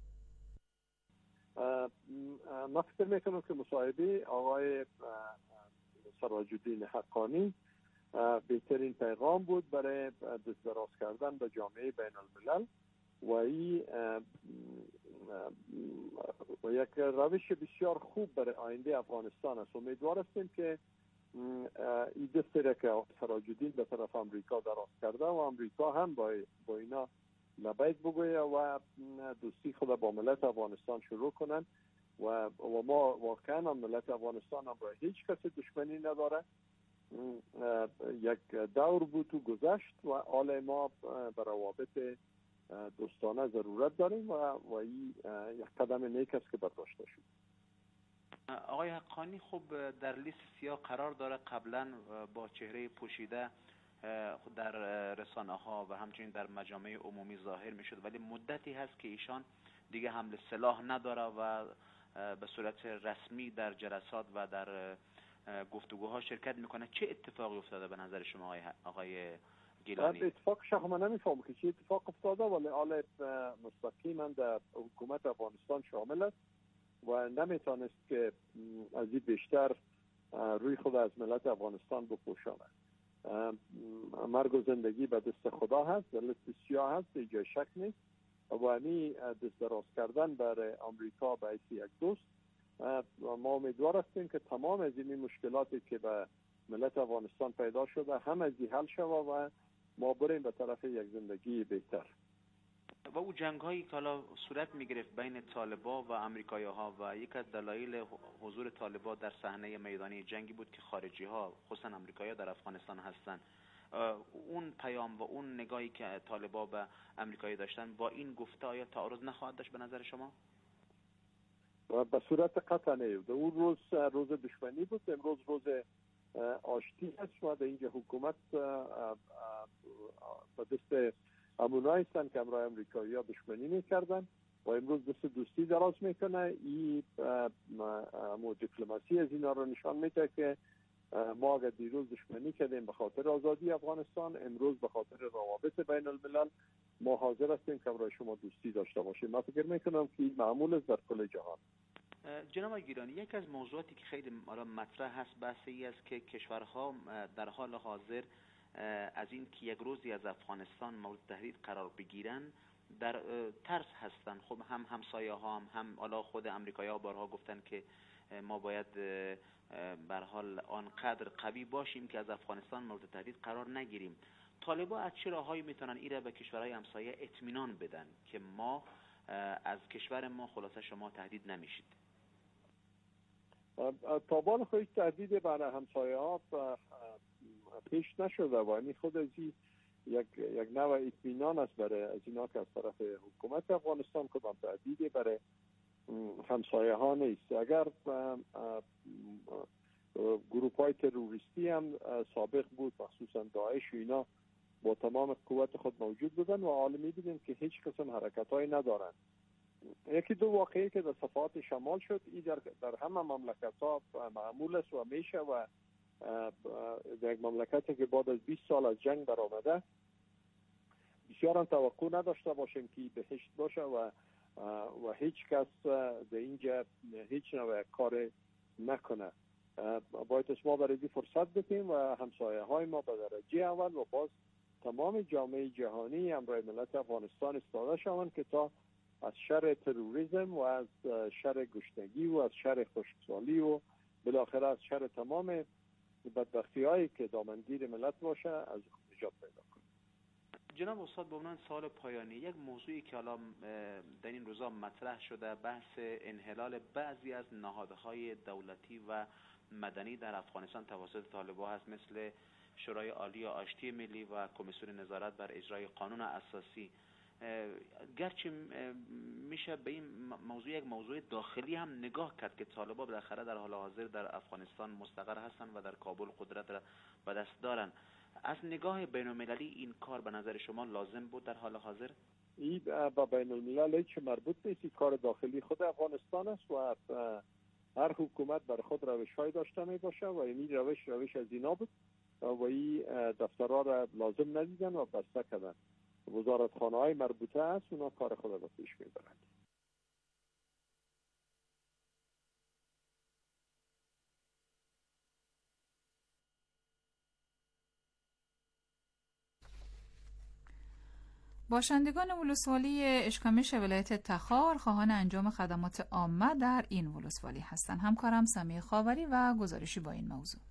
S3: من فکر میکنم که مصاحبه آقای سراج الدین حقانی بهترین پیغام بود برای دست دراز کردن به جامعه بین الملل و این یک روش بسیار خوب برای آینده افغانستان است. امیدوار هستیم که این دستی را که سراج الدین به طرف امریکا دراز کرده و امریکا هم با, با اینا لبیک بگویه و دوستی خود با ملت افغانستان شروع کنن و, و ما واقعا ملت افغانستان هم با هیچ کسی دشمنی نداره یک دور بود و گذشت و حال ما به روابط دوستانه ضرورت داریم و و این یک قدم نیک است که برداشته شد.
S2: آقای حقانی خب در لیست سیاه قرار داره، قبلا با چهره پوشیده در رسانه ها و همچنین در مجامع عمومی ظاهر می شد، ولی مدتی هست که ایشان دیگه حمل سلاح نداره و به صورت رسمی در جلسات و در گفتگوها شرکت میکنه. چه اتفاقی افتاده به نظر شما آقای آقای گیلانی؟
S3: اتفاق شخصا من نمیفهمم که چه اتفاق افتاده، ولی حال مستقیما در حکومت افغانستان شامل است و نمیتونست که از این بیشتر روی خود از ملت افغانستان بپوشاند. مرگ و زندگی به دست خدا هست، در لیست سیاه هست، اینجا شک نیست و همین دست دراز کردن برای آمریکا به حیث یک دوست، ما امیدوار هستیم که تمام از این مشکلاتی که به ملت افغانستان پیدا شده هم از این حل شود و ما بریم به طرف یک زندگی بهتر.
S2: و او جنگ هایی که حالا صورت می گرفت بین طالبا و امریکایی ها و یک از دلایل حضور طالبا در صحنه میدانی جنگی بود که خارجی ها خصوصا امریکایی ها در افغانستان هستند. اون پیام و اون نگاهی که طالبا به امریکایی داشتن با این گفته آیا تعارض نخواهد داشت به نظر شما؟
S3: به صورت قطع نیست. اون روز روز دشمنی بود، امروز روز آشتی است و در اینجا حکومت به دست امونایی هستند که امرای امریکایی ها دشمنی میکردن و امروز دست دوستی دراز میکنه. این مو دیپلماسی از اینا رو نشان میده که ما اگر دیروز دشمنی کردیم به خاطر آزادی افغانستان، امروز به خاطر روابط بین الملل ما حاضر هستیم که برای شما دوستی داشته باشیم. من فکر میکنم که این معمول است در کل جهان.
S2: جناب گیلانی، یک از موضوعاتی که خیلی مطرح هست بحث ای است که کشورها در حال حاضر از این که یک روزی از افغانستان مورد تهدید قرار بگیرن در ترس هستن. خب هم همسایه ها هم هم حالا خود امریکایی ها بارها گفتن که ما باید به حال آنقدر قوی باشیم که از افغانستان مورد تهدید قرار نگیریم. طالبا از چه راههایی میتونن این را به کشورهای همسایه اطمینان بدن که ما از کشور ما خلاصه شما تهدید نمیشید؟
S3: طالبان خود تهدید برای همسایه ها پیش نشده و این خود از این یک یک نوع اطمینان است برای از اینا که از طرف حکومت افغانستان کدام تهدیدی برای همسایه ها نیست. اگر گروپ های تروریستی هم سابق بود، مخصوصا داعش و اینا با تمام قوت خود موجود بودن و حالا می‌بینیم که هیچ قسم حرکت هایی ندارن. یکی دو واقعی که در صفحات شمال شد این در, در همه مملکت ها معمول است و میشه و در یک مملکتی که بعد از بیست سال از جنگ برآمده بسیار هم توقع نداشته باشیم که بهشت باشه و و هیچ کس در اینجا هیچ نوع کار نکنه. باید ما برای دی فرصت بدیم و همسایه های ما به درجه اول و باز تمام جامعه جهانی امروی ملت افغانستان استفاده شوند که تا از شر تروریسم و از شر گشنگی و از شر خشکسالی و بالاخره از شر تمام بدبختی هایی که دامنگیر ملت باشه از نجات پیدا کنیم.
S2: جناب استاد، به عنوان سوال پایانی یک موضوعی که حالا در این روزا مطرح شده بحث انحلال بعضی از نهادهای دولتی و مدنی در افغانستان توسط طالبان هست، مثل شورای عالی آشتی ملی و کمیسیون نظارت بر اجرای قانون اساسی. گرچه میشه به این موضوع یک موضوع داخلی هم نگاه کرد که طالبان بالاخره در حال حاضر در افغانستان مستقر هستند و در کابل قدرت را به دست دارند. از نگاه بین المللی این کار به نظر شما لازم بود در حال حاضر؟
S3: این با بین الملل هیچ مربوط نیست، این کار داخلی خود افغانستان است و هر حکومت بر خود روش های داشته می باشه و این روش روش از اینا بود و این دفترها را لازم ندیدن و بسته کردن. وزارتخانه های مربوطه هست اونا کار خود را پیش میبرند.
S8: باشندگان ولسوالی اشکمش ولایت تخار خواهان انجام خدمات عامه در این ولسوالی هستند. همکارم سمیع خاوری و گزارشی با این موضوع.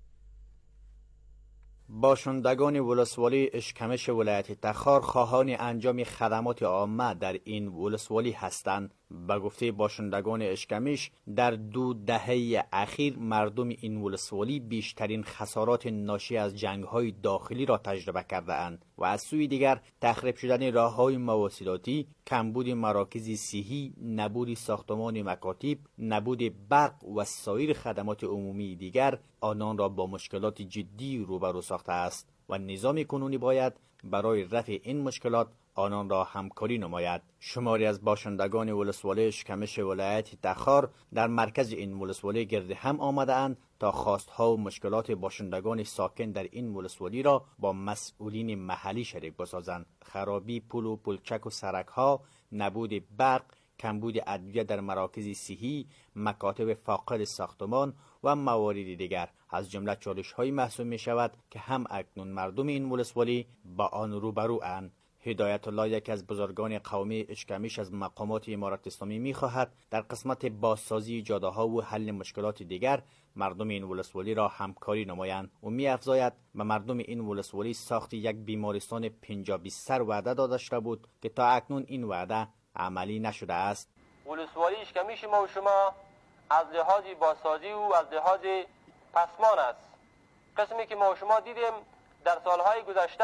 S4: باشندگان ولسوالی اشکمش ولایت تخار خواهان انجام خدمات عامه در این ولسوالی هستند. به گفته باشندگان اشکمش در دو دهه اخیر مردم این ولسوالی بیشترین خسارات ناشی از جنگ‌های داخلی را تجربه کرده اند و از سوی دیگر تخریب شدن راه‌های مواصلاتی، کمبود مراکز صحی، نبود ساختمان مکاتب، نبود برق و سایر خدمات عمومی دیگر آنان را با مشکلات جدی روبرو ساخته است و نظام کنونی باید برای رفع این مشکلات آنان را همکاری نماید. شماری از باشندگان ولسوالی اشکمش ولایت تخار در مرکز این ولسوالی گرد هم آمده اند تا خواستها و مشکلات باشندگان ساکن در این ولسوالی را با مسئولین محلی شریک بسازند. خرابی پل و پلچک و سرک‌ها، نبود برق، کمبود ادویه در مراکز صحی، مکاتب فاقد ساختمان و موارد دیگر از جمله چالش‌های محسوب می شود که هم اکنون مردم این ولسوالی با آن روبرو اند. هدایت الله، یکی از بزرگان قومی اشکمش، از مقامات امارت اسلامی می خواهد در قسمت بازسازی جاده‌ها و حل مشکلات دیگر مردم این ولسوالی را همکاری نمایند و می افزاید به مردم این ولسوالی ساخت یک بیمارستان پنجاه بستر وعده داده شده بود که تا اکنون این وعده عملی نشده است.
S5: ولسوالی اشکمش ما و شما از لحاظ بازسازی و از لحاظ پسمان است. قسمی که ما و شما دیدیم در سالهای گذشته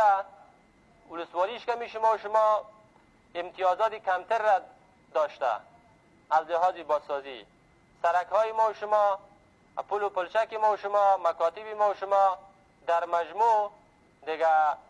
S5: ولسوالی اشکمش ما و شما امتیازات کمتر را داشته از لحاظ بازسازی. سرک‌های ما و شما، پل و پلچک ما و شما، مکاتب ما و شما در مجموع دیگه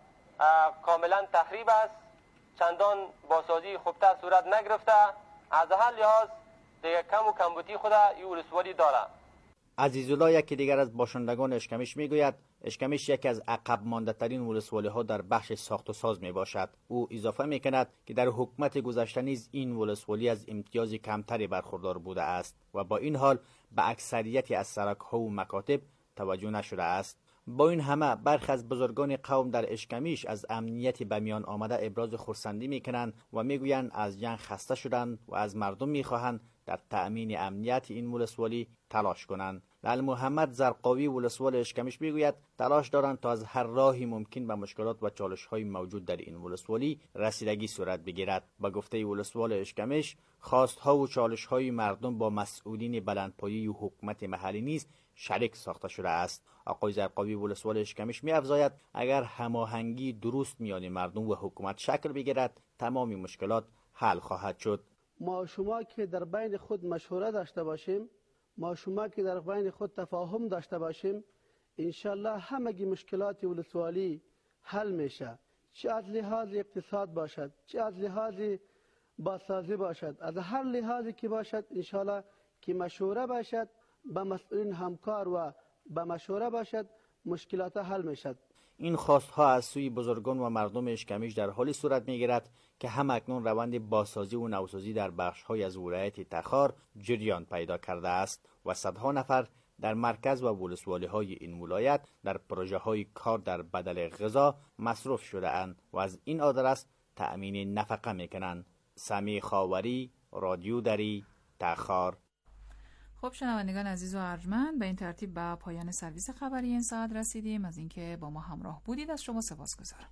S5: کاملا تخریب است، چندان بازسازی خوبتر صورت نگرفته. از هر لحاظ دیگه کم و کمبودی خود این ولسوالی داره.
S4: عزیزالله، یکی دیگر از باشندگان اشکمش میگوید اشکمش یکی از عقب مانده ترین ولسوالی ها در بخش ساخت و ساز می باشد. او اضافه می کند که در حکومت گذشته نیز این ولسوالی از امتیاز کمتری برخوردار بوده است و با این حال به اکثریتی از سرک ها و مکاتب توجه نشده است. با این همه برخی از بزرگان قوم در اشکمش از امنیت به میان آمده ابراز خرسندی می کنند و می گویند از جنگ خسته شدند و از مردم می خواهند در تأمین امنیت این ولسوالی تلاش کنند. لعل محمد زرقاوی ولسوال اشکمش میگوید تلاش دارند تا از هر راهی ممکن به مشکلات و چالش‌های موجود در این ولسوالی رسیدگی صورت بگیرد. با گفته ولسوال اشکمش، خواست‌ها و چالش‌های مردم با مسئولین بلندپایه و حکومت محلی نیز شریک ساخته شده است. آقای زرقاوی ولسوال اشکمش می‌افزاید اگر هماهنگی درست میان مردم و حکومت شکل بگیرد تمام مشکلات حل خواهد شد.
S6: ما شما که در بین خود مشوره داشته باشیم، ما شما که در بین خود تفاهم داشته باشیم، انشالله همگی مشکلات ولسوالی حل میشه، چه از لحاظ اقتصاد باشد، چه از لحاظ بازسازی باشد، از هر لحاظی که باشد انشالله که مشوره باشد، با مسئولین همکار و با مشوره باشد، مشکلات حل میشد.
S4: این خواستها از سوی بزرگان و مردم اشکمش در حالی صورت میگیرد که هم اکنون روند بازسازی و نوسازی در بخش‌های از ولایت تخار جریان پیدا کرده است و صدها نفر در مرکز و ولسوالی‌های این ولایت در پروژه‌های کار در بدل غذا مصروف شده اند و از این آدرس تأمین نفقه میکنند. سمی خاوری، رادیو دری، تخار.
S8: خب شنوندگان عزیز و ارجمند، به این ترتیب به پایان سرویس خبری این ساعت رسیدیم. از اینکه با ما همراه بودید از شما سپاسگزارم.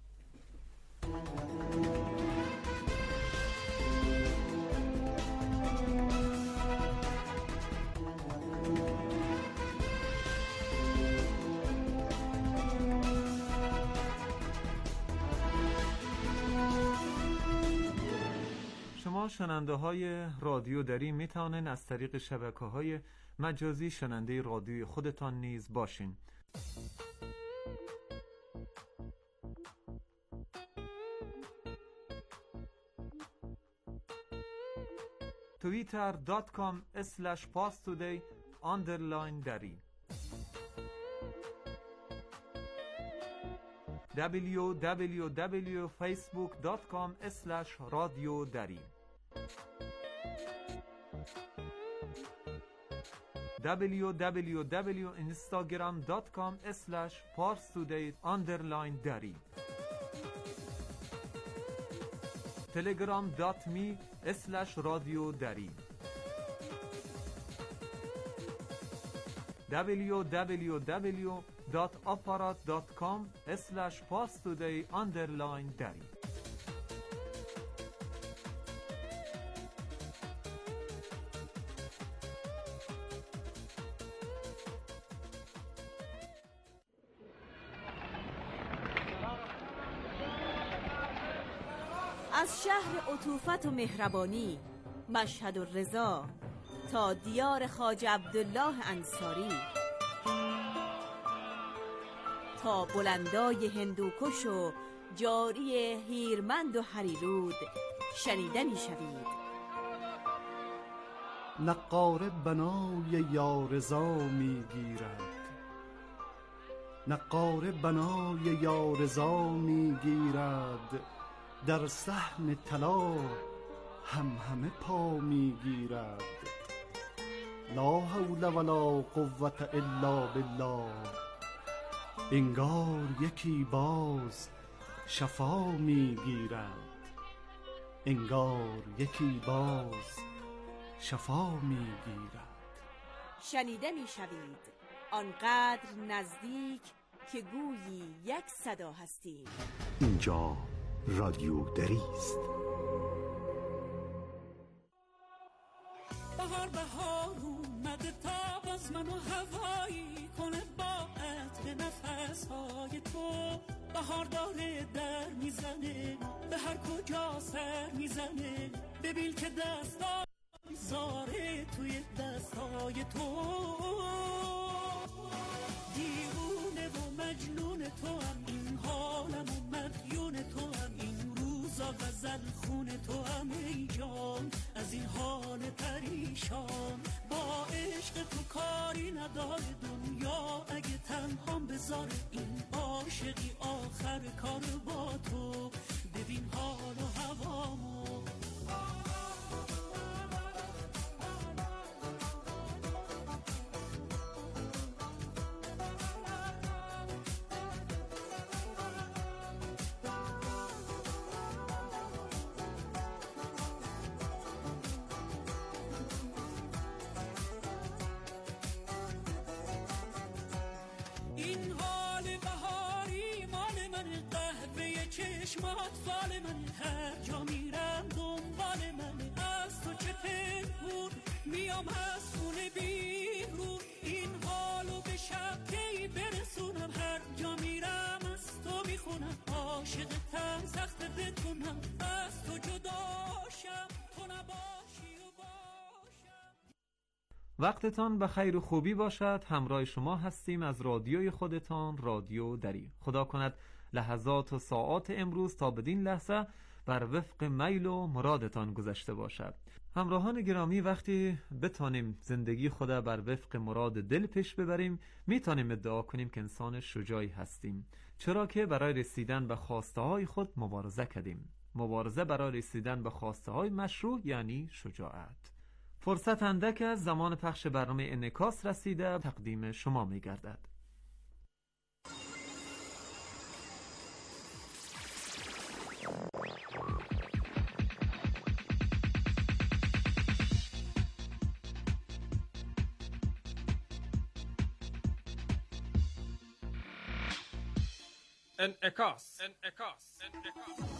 S7: شما شننده های رادیو دری می توانید از طریق شبکه های مجازی شننده رادیوی خودتان نیز باشین. توییتر دات کام اسلش پاس تودی آندرلاین دری، دبلیو دبلیو دبلیو فیسبوک دات کام اسلش رادیو دری، دبلیو دبلیو دبلیو اینستاگرام دات کام اسلش پارس تودی آندرلاین دری، تلگرام دات می اسلش رادیو دری، دبلیو دبلیو دبلیو دات آپارات دات کام اسلش پاس تودی آندرلاین دری.
S10: از شهر عطوفت و مهربانی مشهد و رضا تا دیار خواجه عبدالله انصاری، تا بلندای هندوکش و جاری هیرمند و هریرود شنیده می شوید.
S11: نقاره بنای یارضا می گیرد، نقاره بنای یارضا می گیرد، در صحن طلا هم همه پا می گیرد. لا حول ولا قوة الا بالله، انگار یکی باز شفا می گیرد، انگار یکی باز شفا می گیرد.
S10: شنیده می شوید آنقدر نزدیک که گویی یک صدا هستیم.
S11: اینجا رادیو دری است.
S12: بهار بهار اومده تا باز منو هوایی کنه با عطر نفسهای تو. بهار داره در میزنه به هر کجا سر میزنه، ببین که دستا زاره توی دستای تو. دیوونه و مجنون تو هم این حالم و مدیون تو هم این روزا غزل خون تو هم ای جان از این حال پریشان. با عشق تو کاری نداره دنیا اگه تنهام بذاره، این عاشقی آخر کار با تو. ببین حال و هوامو چشمات فال من، هر جا میرم دنبال من. از تو چه پنهون میام از خونه بیرون، این حالو به شب کی برسونم. هر جا میرم از تو میخونم، عاشقتم سخت بتونم از تو جداشم، تو نباشی و باشم.
S7: وقتتان به خیر و خوبی باشد. همراه شما هستیم از رادیوی خودتان، رادیو دری. خدا کند لحظات و ساعات امروز تا بدین لحظه بر وفق میل و مرادتان گذشته باشد. همراهان گرامی، وقتی بتانیم زندگی خود بر وفق مراد دل پیش ببریم، میتونیم ادعا کنیم که انسان شجاعی هستیم، چرا که برای رسیدن به خواسته های خود مبارزه کردیم. مبارزه برای رسیدن به خواسته های مشروع یعنی شجاعت. فرصت اندک از زمان پخش برنامه انعکاس رسیده، تقدیم شما میگردد.
S24: انعکاس انعکاس انعکاس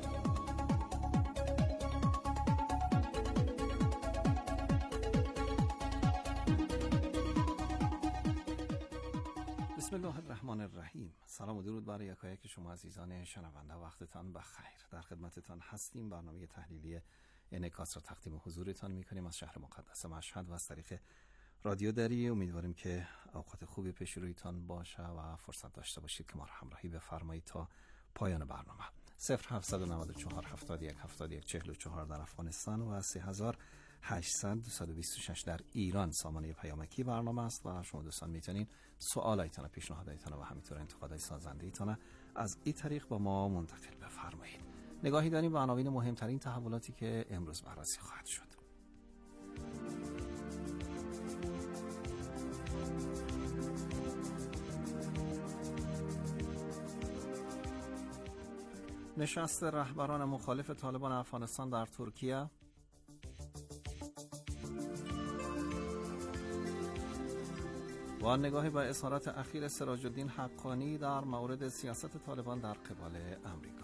S25: بسم الله الرحمن الرحیم. سلام و درود برای یکایک شما عزیزان شنونده. وقتتان بخیر. در خدمتتان هستیم. برنامه تحلیلی انعکاس را تقدیم حضورتان می‌کنیم از شهر مقدس مشهد و از طریق رادیو دری. امیدواریم که اوقات خوبی پیش رویتان باشه و فرصت داشته باشید که ما را همراهی بفرمایید تا پایان برنامه. صفر هفت نه چهار هفتاد و یک هفتاد و یک چهل و چهار در افغانستان و سه هزار و هشتصد و بیست و شش در ایران سامانه پیامکی برنامه است و شما دوستان میتونین سوالایتان، پیشنهادایتان و همینطور انتقادهای سازنده‌ایتان از این طریق با ما منتقل بفرمایید. نگاهی داریم به عناوین مهمترین تحولاتی که امروز بررسی خواهد شد. نشست رهبران مخالف طالبان افغانستان در ترکیه، و نگاهی به اظهارات اخیر سراج الدین حقانی در مورد سیاست طالبان در قبال امریکا.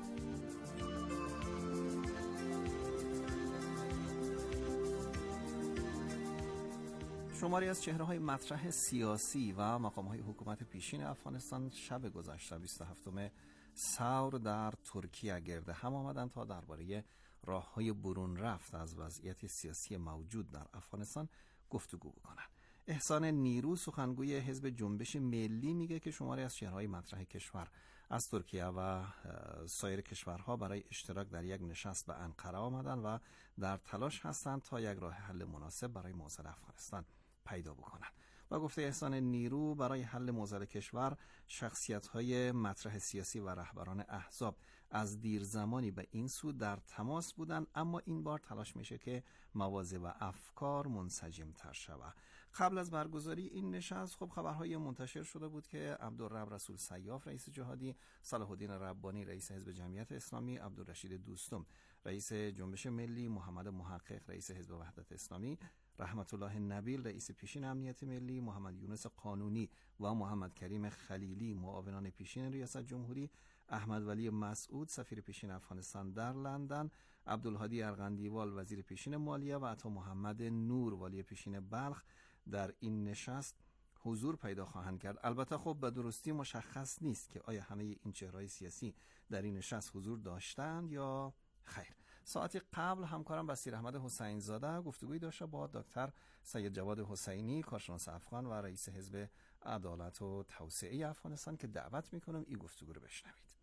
S25: شماری از چهره‌های مطرح سیاسی و مقام‌های حکومت پیشین افغانستان شب گذشته بیست و هفتم ثور در ترکیه گرد هم آمدند تا درباره راه‌های برون رفت از وضعیت سیاسی موجود در افغانستان گفتگو بکنند. احسان نیرو سخنگوی حزب جنبش ملی میگه که شماری از شهرهای مطرح کشور از ترکیه و سایر کشورها برای اشتراک در یک نشست به انقره آمدن و در تلاش هستند تا یک راه حل مناسب برای معضل افغانستان پیدا بکنند. و گفته احسان نیرو برای حل معضل کشور شخصیت‌های مطرح سیاسی و رهبران احزاب از دیر زمانی به این سو در تماس بودند، اما این بار تلاش میشه که مواضع و افکار منسجم‌تر شود. قبل از برگزاری این نشست خب خبرهای منتشر شده بود که عبدالرب رسول سیاف رئیس جهادی، صلاح الدین ربانی رئیس حزب جمعیت اسلامی، عبدالرشید دوستم رئیس جنبش ملی، محمد محقق رئیس حزب وحدت اسلامی، رحمت الله نبیل رئیس پیشین امنیت ملی، محمد یونس قانونی و محمد کریم خلیلی معاونان پیشین ریاست جمهوری، احمد ولی مسعود سفیر پیشین افغانستان در لندن، عبدالهادی ارغندیوال وزیر پیشین مالیه و عطا محمد نور والی پیشین بلخ در این نشست حضور پیدا خواهند کرد. البته خب به درستی مشخص نیست که آیا همه این چهره‌های سیاسی در این نشست حضور داشتند یا خیر. ساعتی قبل همکارم بصیر احمد حسین زاده گفتگویی داشته با دکتر سید جواد حسینی کارشناس افغان و رئیس حزب عدالت و توسعه افغانستان که دعوت میکنم این گفتگو رو بشنوید.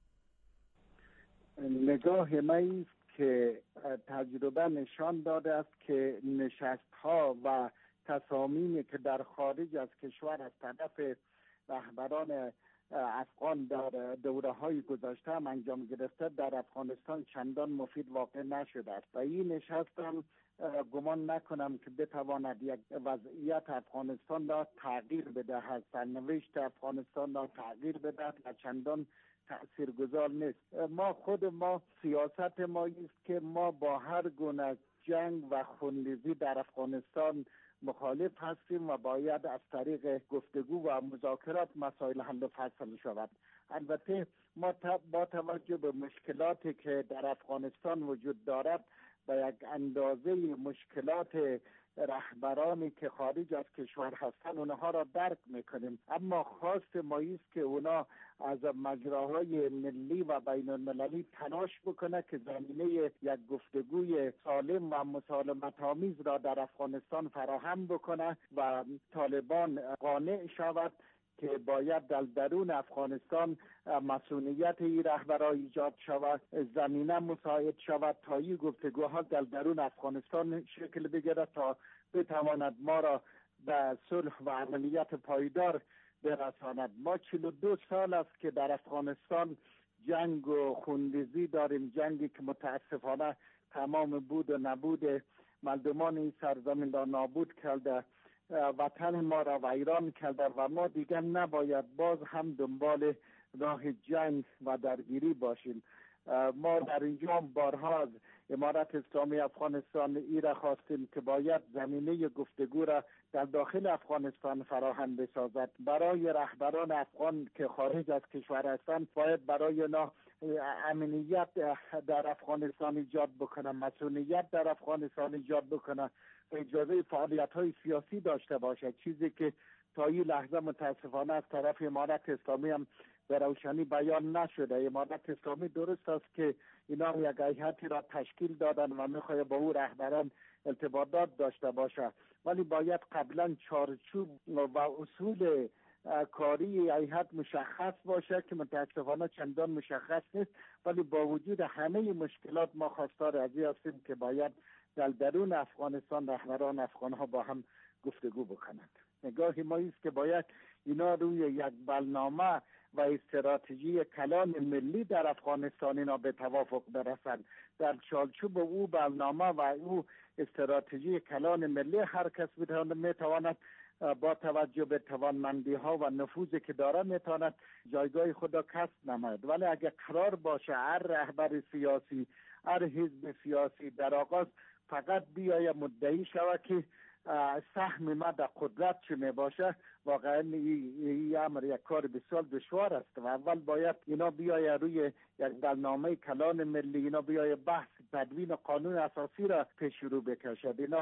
S9: نگاه من است که تجربه نشان داده است که نشست‌ها و تصامیمی که در خارج از کشور از طرف رهبران افغان در دوره‌های گذشته هم انجام گرفته در افغانستان چندان مفید واقع نشده است و این نشست هم گمان نکنم که بتواند یک وضعیت افغانستان را تغییر بدهد، سرنوشت افغانستان را تغییر بدهد و چندان تاثیرگذار نیست. ما خود ما سیاست ما است که ما با هر گونه جنگ و خونریزی در افغانستان مخالف هستیم و باید از طریق گفتگو و مذاکرات مسائل حل و فصل شود. البته ما با توجه به مشکلاتی که در افغانستان وجود دارد به یک اندازه مشکلات رهبرانی که خارج از کشور هستند اونها را درک میکنیم، اما خواست ما است که اونا از مجراهای ملی و بین المللی تلاش بکنه که زمینه یک گفتگوی سالم و مسالمت آمیز را در افغانستان فراهم بکنه و طالبان قانع شود که باید در درون افغانستان مسئولیت این رهبران ایجاد شود، زمینه مساعد شود تا این گفتگوها در درون افغانستان شکل بگیرد تا بتواند ما را به صلح و عملیات پایدار برساند. ما چهل و دو سال است که در افغانستان جنگ و خونریزی داریم، جنگی که متاسفانه تمام بود و نبود مردمان این سرزمین را نابود کرده، وطن ما را ویران کرده و ما دیگر نباید باز هم دنبال راه جنگ و درگیری باشیم. ما در اینجا بارها از امارت اسلامی افغانستان ایره خواستیم که باید زمینه گفتگو را در داخل افغانستان فراهم بسازد. برای رهبران افغان که خارج از کشور هستند باید برای اونا امنیت در افغانستان ایجاد بکنه، مسئولیت در افغانستان ایجاد بکنه، اجازه فعالیت های سیاسی داشته باشه، چیزی که تا این لحظه متاسفانه از طرف امارت اسلامی هم به روشنی بیان نشده. امارت اسلامی درست است که اینا یک هیئتی را تشکیل دادن و میخواد با او رهبران ارتباطات داشته باشه، ولی باید قبلا چارچوب و اصول کاری هیئت مشخص باشه که متاسفانه چندان مشخص نیست، ولی با وجود همه مشکلات ما خواستار از این هستیم که باید در درون افغانستان رهبران افغان ها با هم گفتگو بکنند. نگاه ما است که باید اینا روی یک برنامه و استراتژی کلان ملی در افغانستان اینا به توافق برسند. در چارچوب او برنامه و او استراتژی کلان ملی هر کس میتواند با توجه به توانمندی ها و نفوذی که داره میتواند جایگاه خود را کسب نماید. ولی اگه قرار باشه هر رهبر سیاسی، هر حزب سیاسی در آغاز فقط بیایه مدعی شود که سهم ما در قدرت چه می باشه، واقعا این امر یک کار بسیار دشوار است و اول باید اینا بیایه روی یک برنامه کلان ملی، اینا بیایه بحث تدوین قانون اساسی را پیش رو بکشد، اینا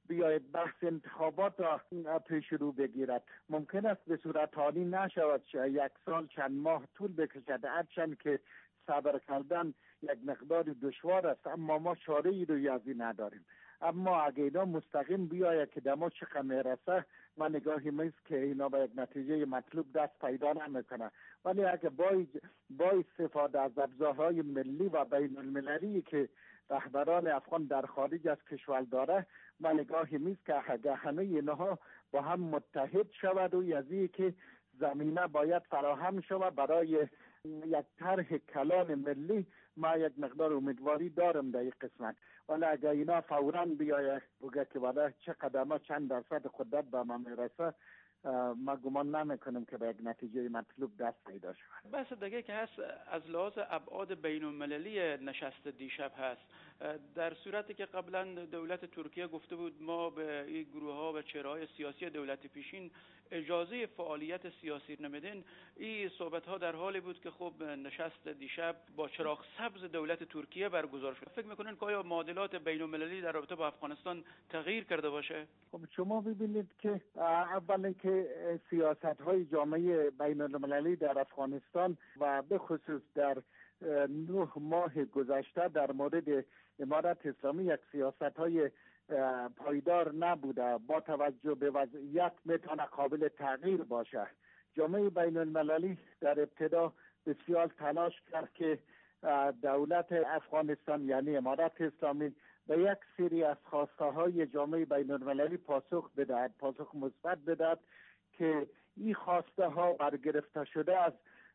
S9: بیاید بحث انتخابات را پیش رو بگیرد. ممکن است به صورت عالی نشود، یک سال چند ماه طول بکشد، هرچند که صبر کردن یک مقدار دشوار است، اما ما چاره ای روی از این نداریم. اما اگه اینا مستقیم بیاید که دما چقدر میرسه، من نگاهی میست که اینا به یک نتیجه مطلوب دست پیدا نمیکنه. ولی اگه با با استفاده از ابزارهای ملی و بین المللی که رهبران افغان در خارج از کشور داره، من نگاهی میست که اگه همه اینها با هم متحد شود و یزی که زمینه باید فراهم شود برای یک طرح کلان ملی، ما یک مقدار امیدواری دارم در این قسمت. ولی اگر اینا فوراً بیایه بگه که بعد چه قدمه چند درصد قدرت به ما میرسه، ما گمان نمیکنم که به یک نتیجه مطلوب دست پیدا شود.
S13: بس دیگه که هست از لحاظ ابعاد بین المللی نشست دیشب هست. در صورتی که قبلا دولت ترکیه گفته بود ما به این گروه ها و چهره‌های سیاسی دولت پیشین اجازه فعالیت سیاسی نمیدن، این صحبت ها در حالی بود که خب نشست دیشب با چراغ سبز دولت ترکیه برگزار شد. فکر میکنین که آیا معادلات بین المللی در رابطه با افغانستان تغییر کرده باشه؟
S9: خب شما ببینید که اولا که سیاست های جامعه بین المللی در افغانستان و به خصوص در نه ماه گذشته در مورد امارت اسلامی یک سیاست های پایدار نبوده. با توجه به وضعیت میتونه قابل تغییر باشه. جامعه بین المللی در ابتدا بسیار تلاش کرد که دولت افغانستان یعنی امارت اسلامی به یک سری از خواسته های جامعه بین المللی پاسخ بدهد، پاسخ مثبت بدهد که این خواسته ها برگرفته شده از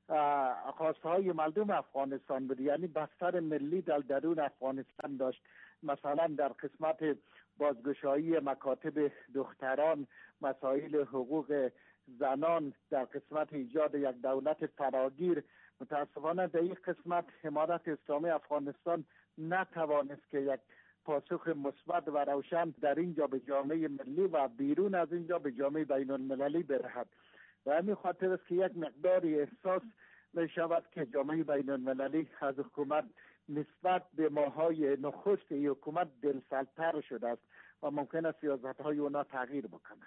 S9: خواسته های مردم افغانستان بود، یعنی بستر ملی در درون افغانستان داشت. مثلا در قسمت بازگشایی مکاتب دختران، مسائل حقوق زنان، در قسمت ایجاد یک دولت فراگیر. متاسفانه در این قسمت امارت اسلامی افغانستان نتوانست که یک پاسخ مثبت و روشن در اینجا به جامعه ملی و بیرون از اینجا به جامعه بین المللی برهد. و همین خاطر است که یک مقداری احساس می شود که جامعه بین المللی از حکومت نسبت به ماهای نخست ای حکومت دلسردتر شده است و ممکن است سیاست های اونا تغییر بکنند.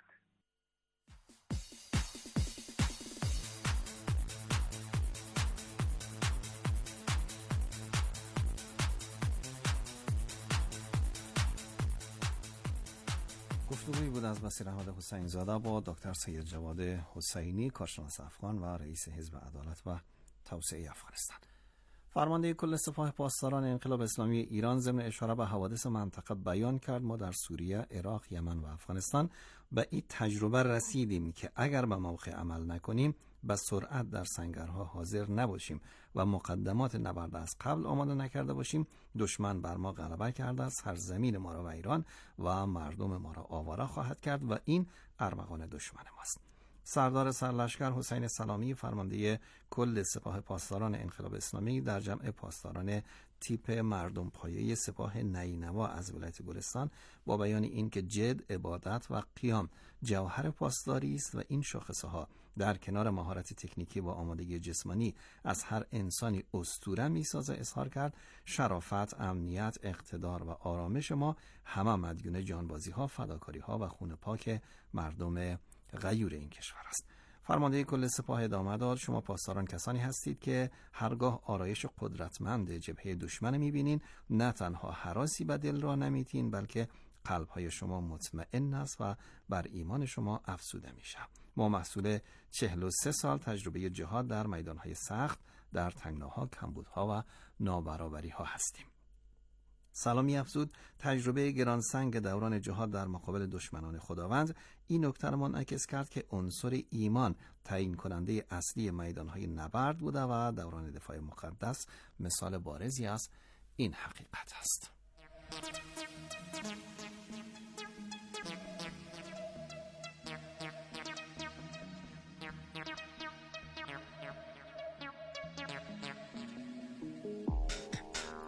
S25: گفتگویی بود از بصیر احمد حسین زاده با دکتر سید جواد حسینی، کارشناس افغان و رئیس حزب عدالت و توسعه افغانستان. فرمانده کل سپاه پاسداران انقلاب اسلامی ایران ضمن اشاره به حوادث منطقه بیان کرد ما در سوریه، عراق، یمن و افغانستان به این تجربه رسیدیم که اگر به موقع عمل نکنیم به سرعت در سنگرها حاضر نباشیم و مقدمات نبرد از قبل آماده نکرده باشیم، دشمن بر ما غلبه کرده، سرزمین ما را ویران و مردم ما را آواره خواهد کرد و این ارمغان دشمن ماست. سردار سرلشکر حسین سلامی فرمانده کل سپاه پاسداران انقلاب اسلامی در جمع پاسداران تیپ مردم پایه سپاه نینوا از ولایت گلستان با بیان این که جد، عبادت و قیام جوهر پاسداری است و این شاخصه ها در کنار مهارت تکنیکی و آمادگی جسمانی از هر انسانی اسطوره میسازه اظهار کرد شرافت، امنیت، اقتدار و آرامش ما همه مدیون جانبازی ها، فداکاری ها و خون پاک مردم غیور این کشور است. فرمانده کل سپاه ادامه داد شما پاسداران کسانی هستید که هرگاه آرایش قدرتمند جبهه دشمن میبینین نه تنها هراسی به دل را نمیتین بلکه قلبهای شما مطمئن است و بر ایمان شما افزوده میشه. ما محصول چهل و سه سال تجربه جهاد در میدانهای سخت، در تنگناها، کمبودها و نابرابریها هستیم. سلامی افزود تجربه گرانسنگ دوران جهاد در مقابل دشمنان خداوند این نکته را منعکس کرد که عنصر ایمان تعیین کننده اصلی میدانهای نبرد بوده و دوران دفاع مقدس مثال بارزی از این حقیقت است.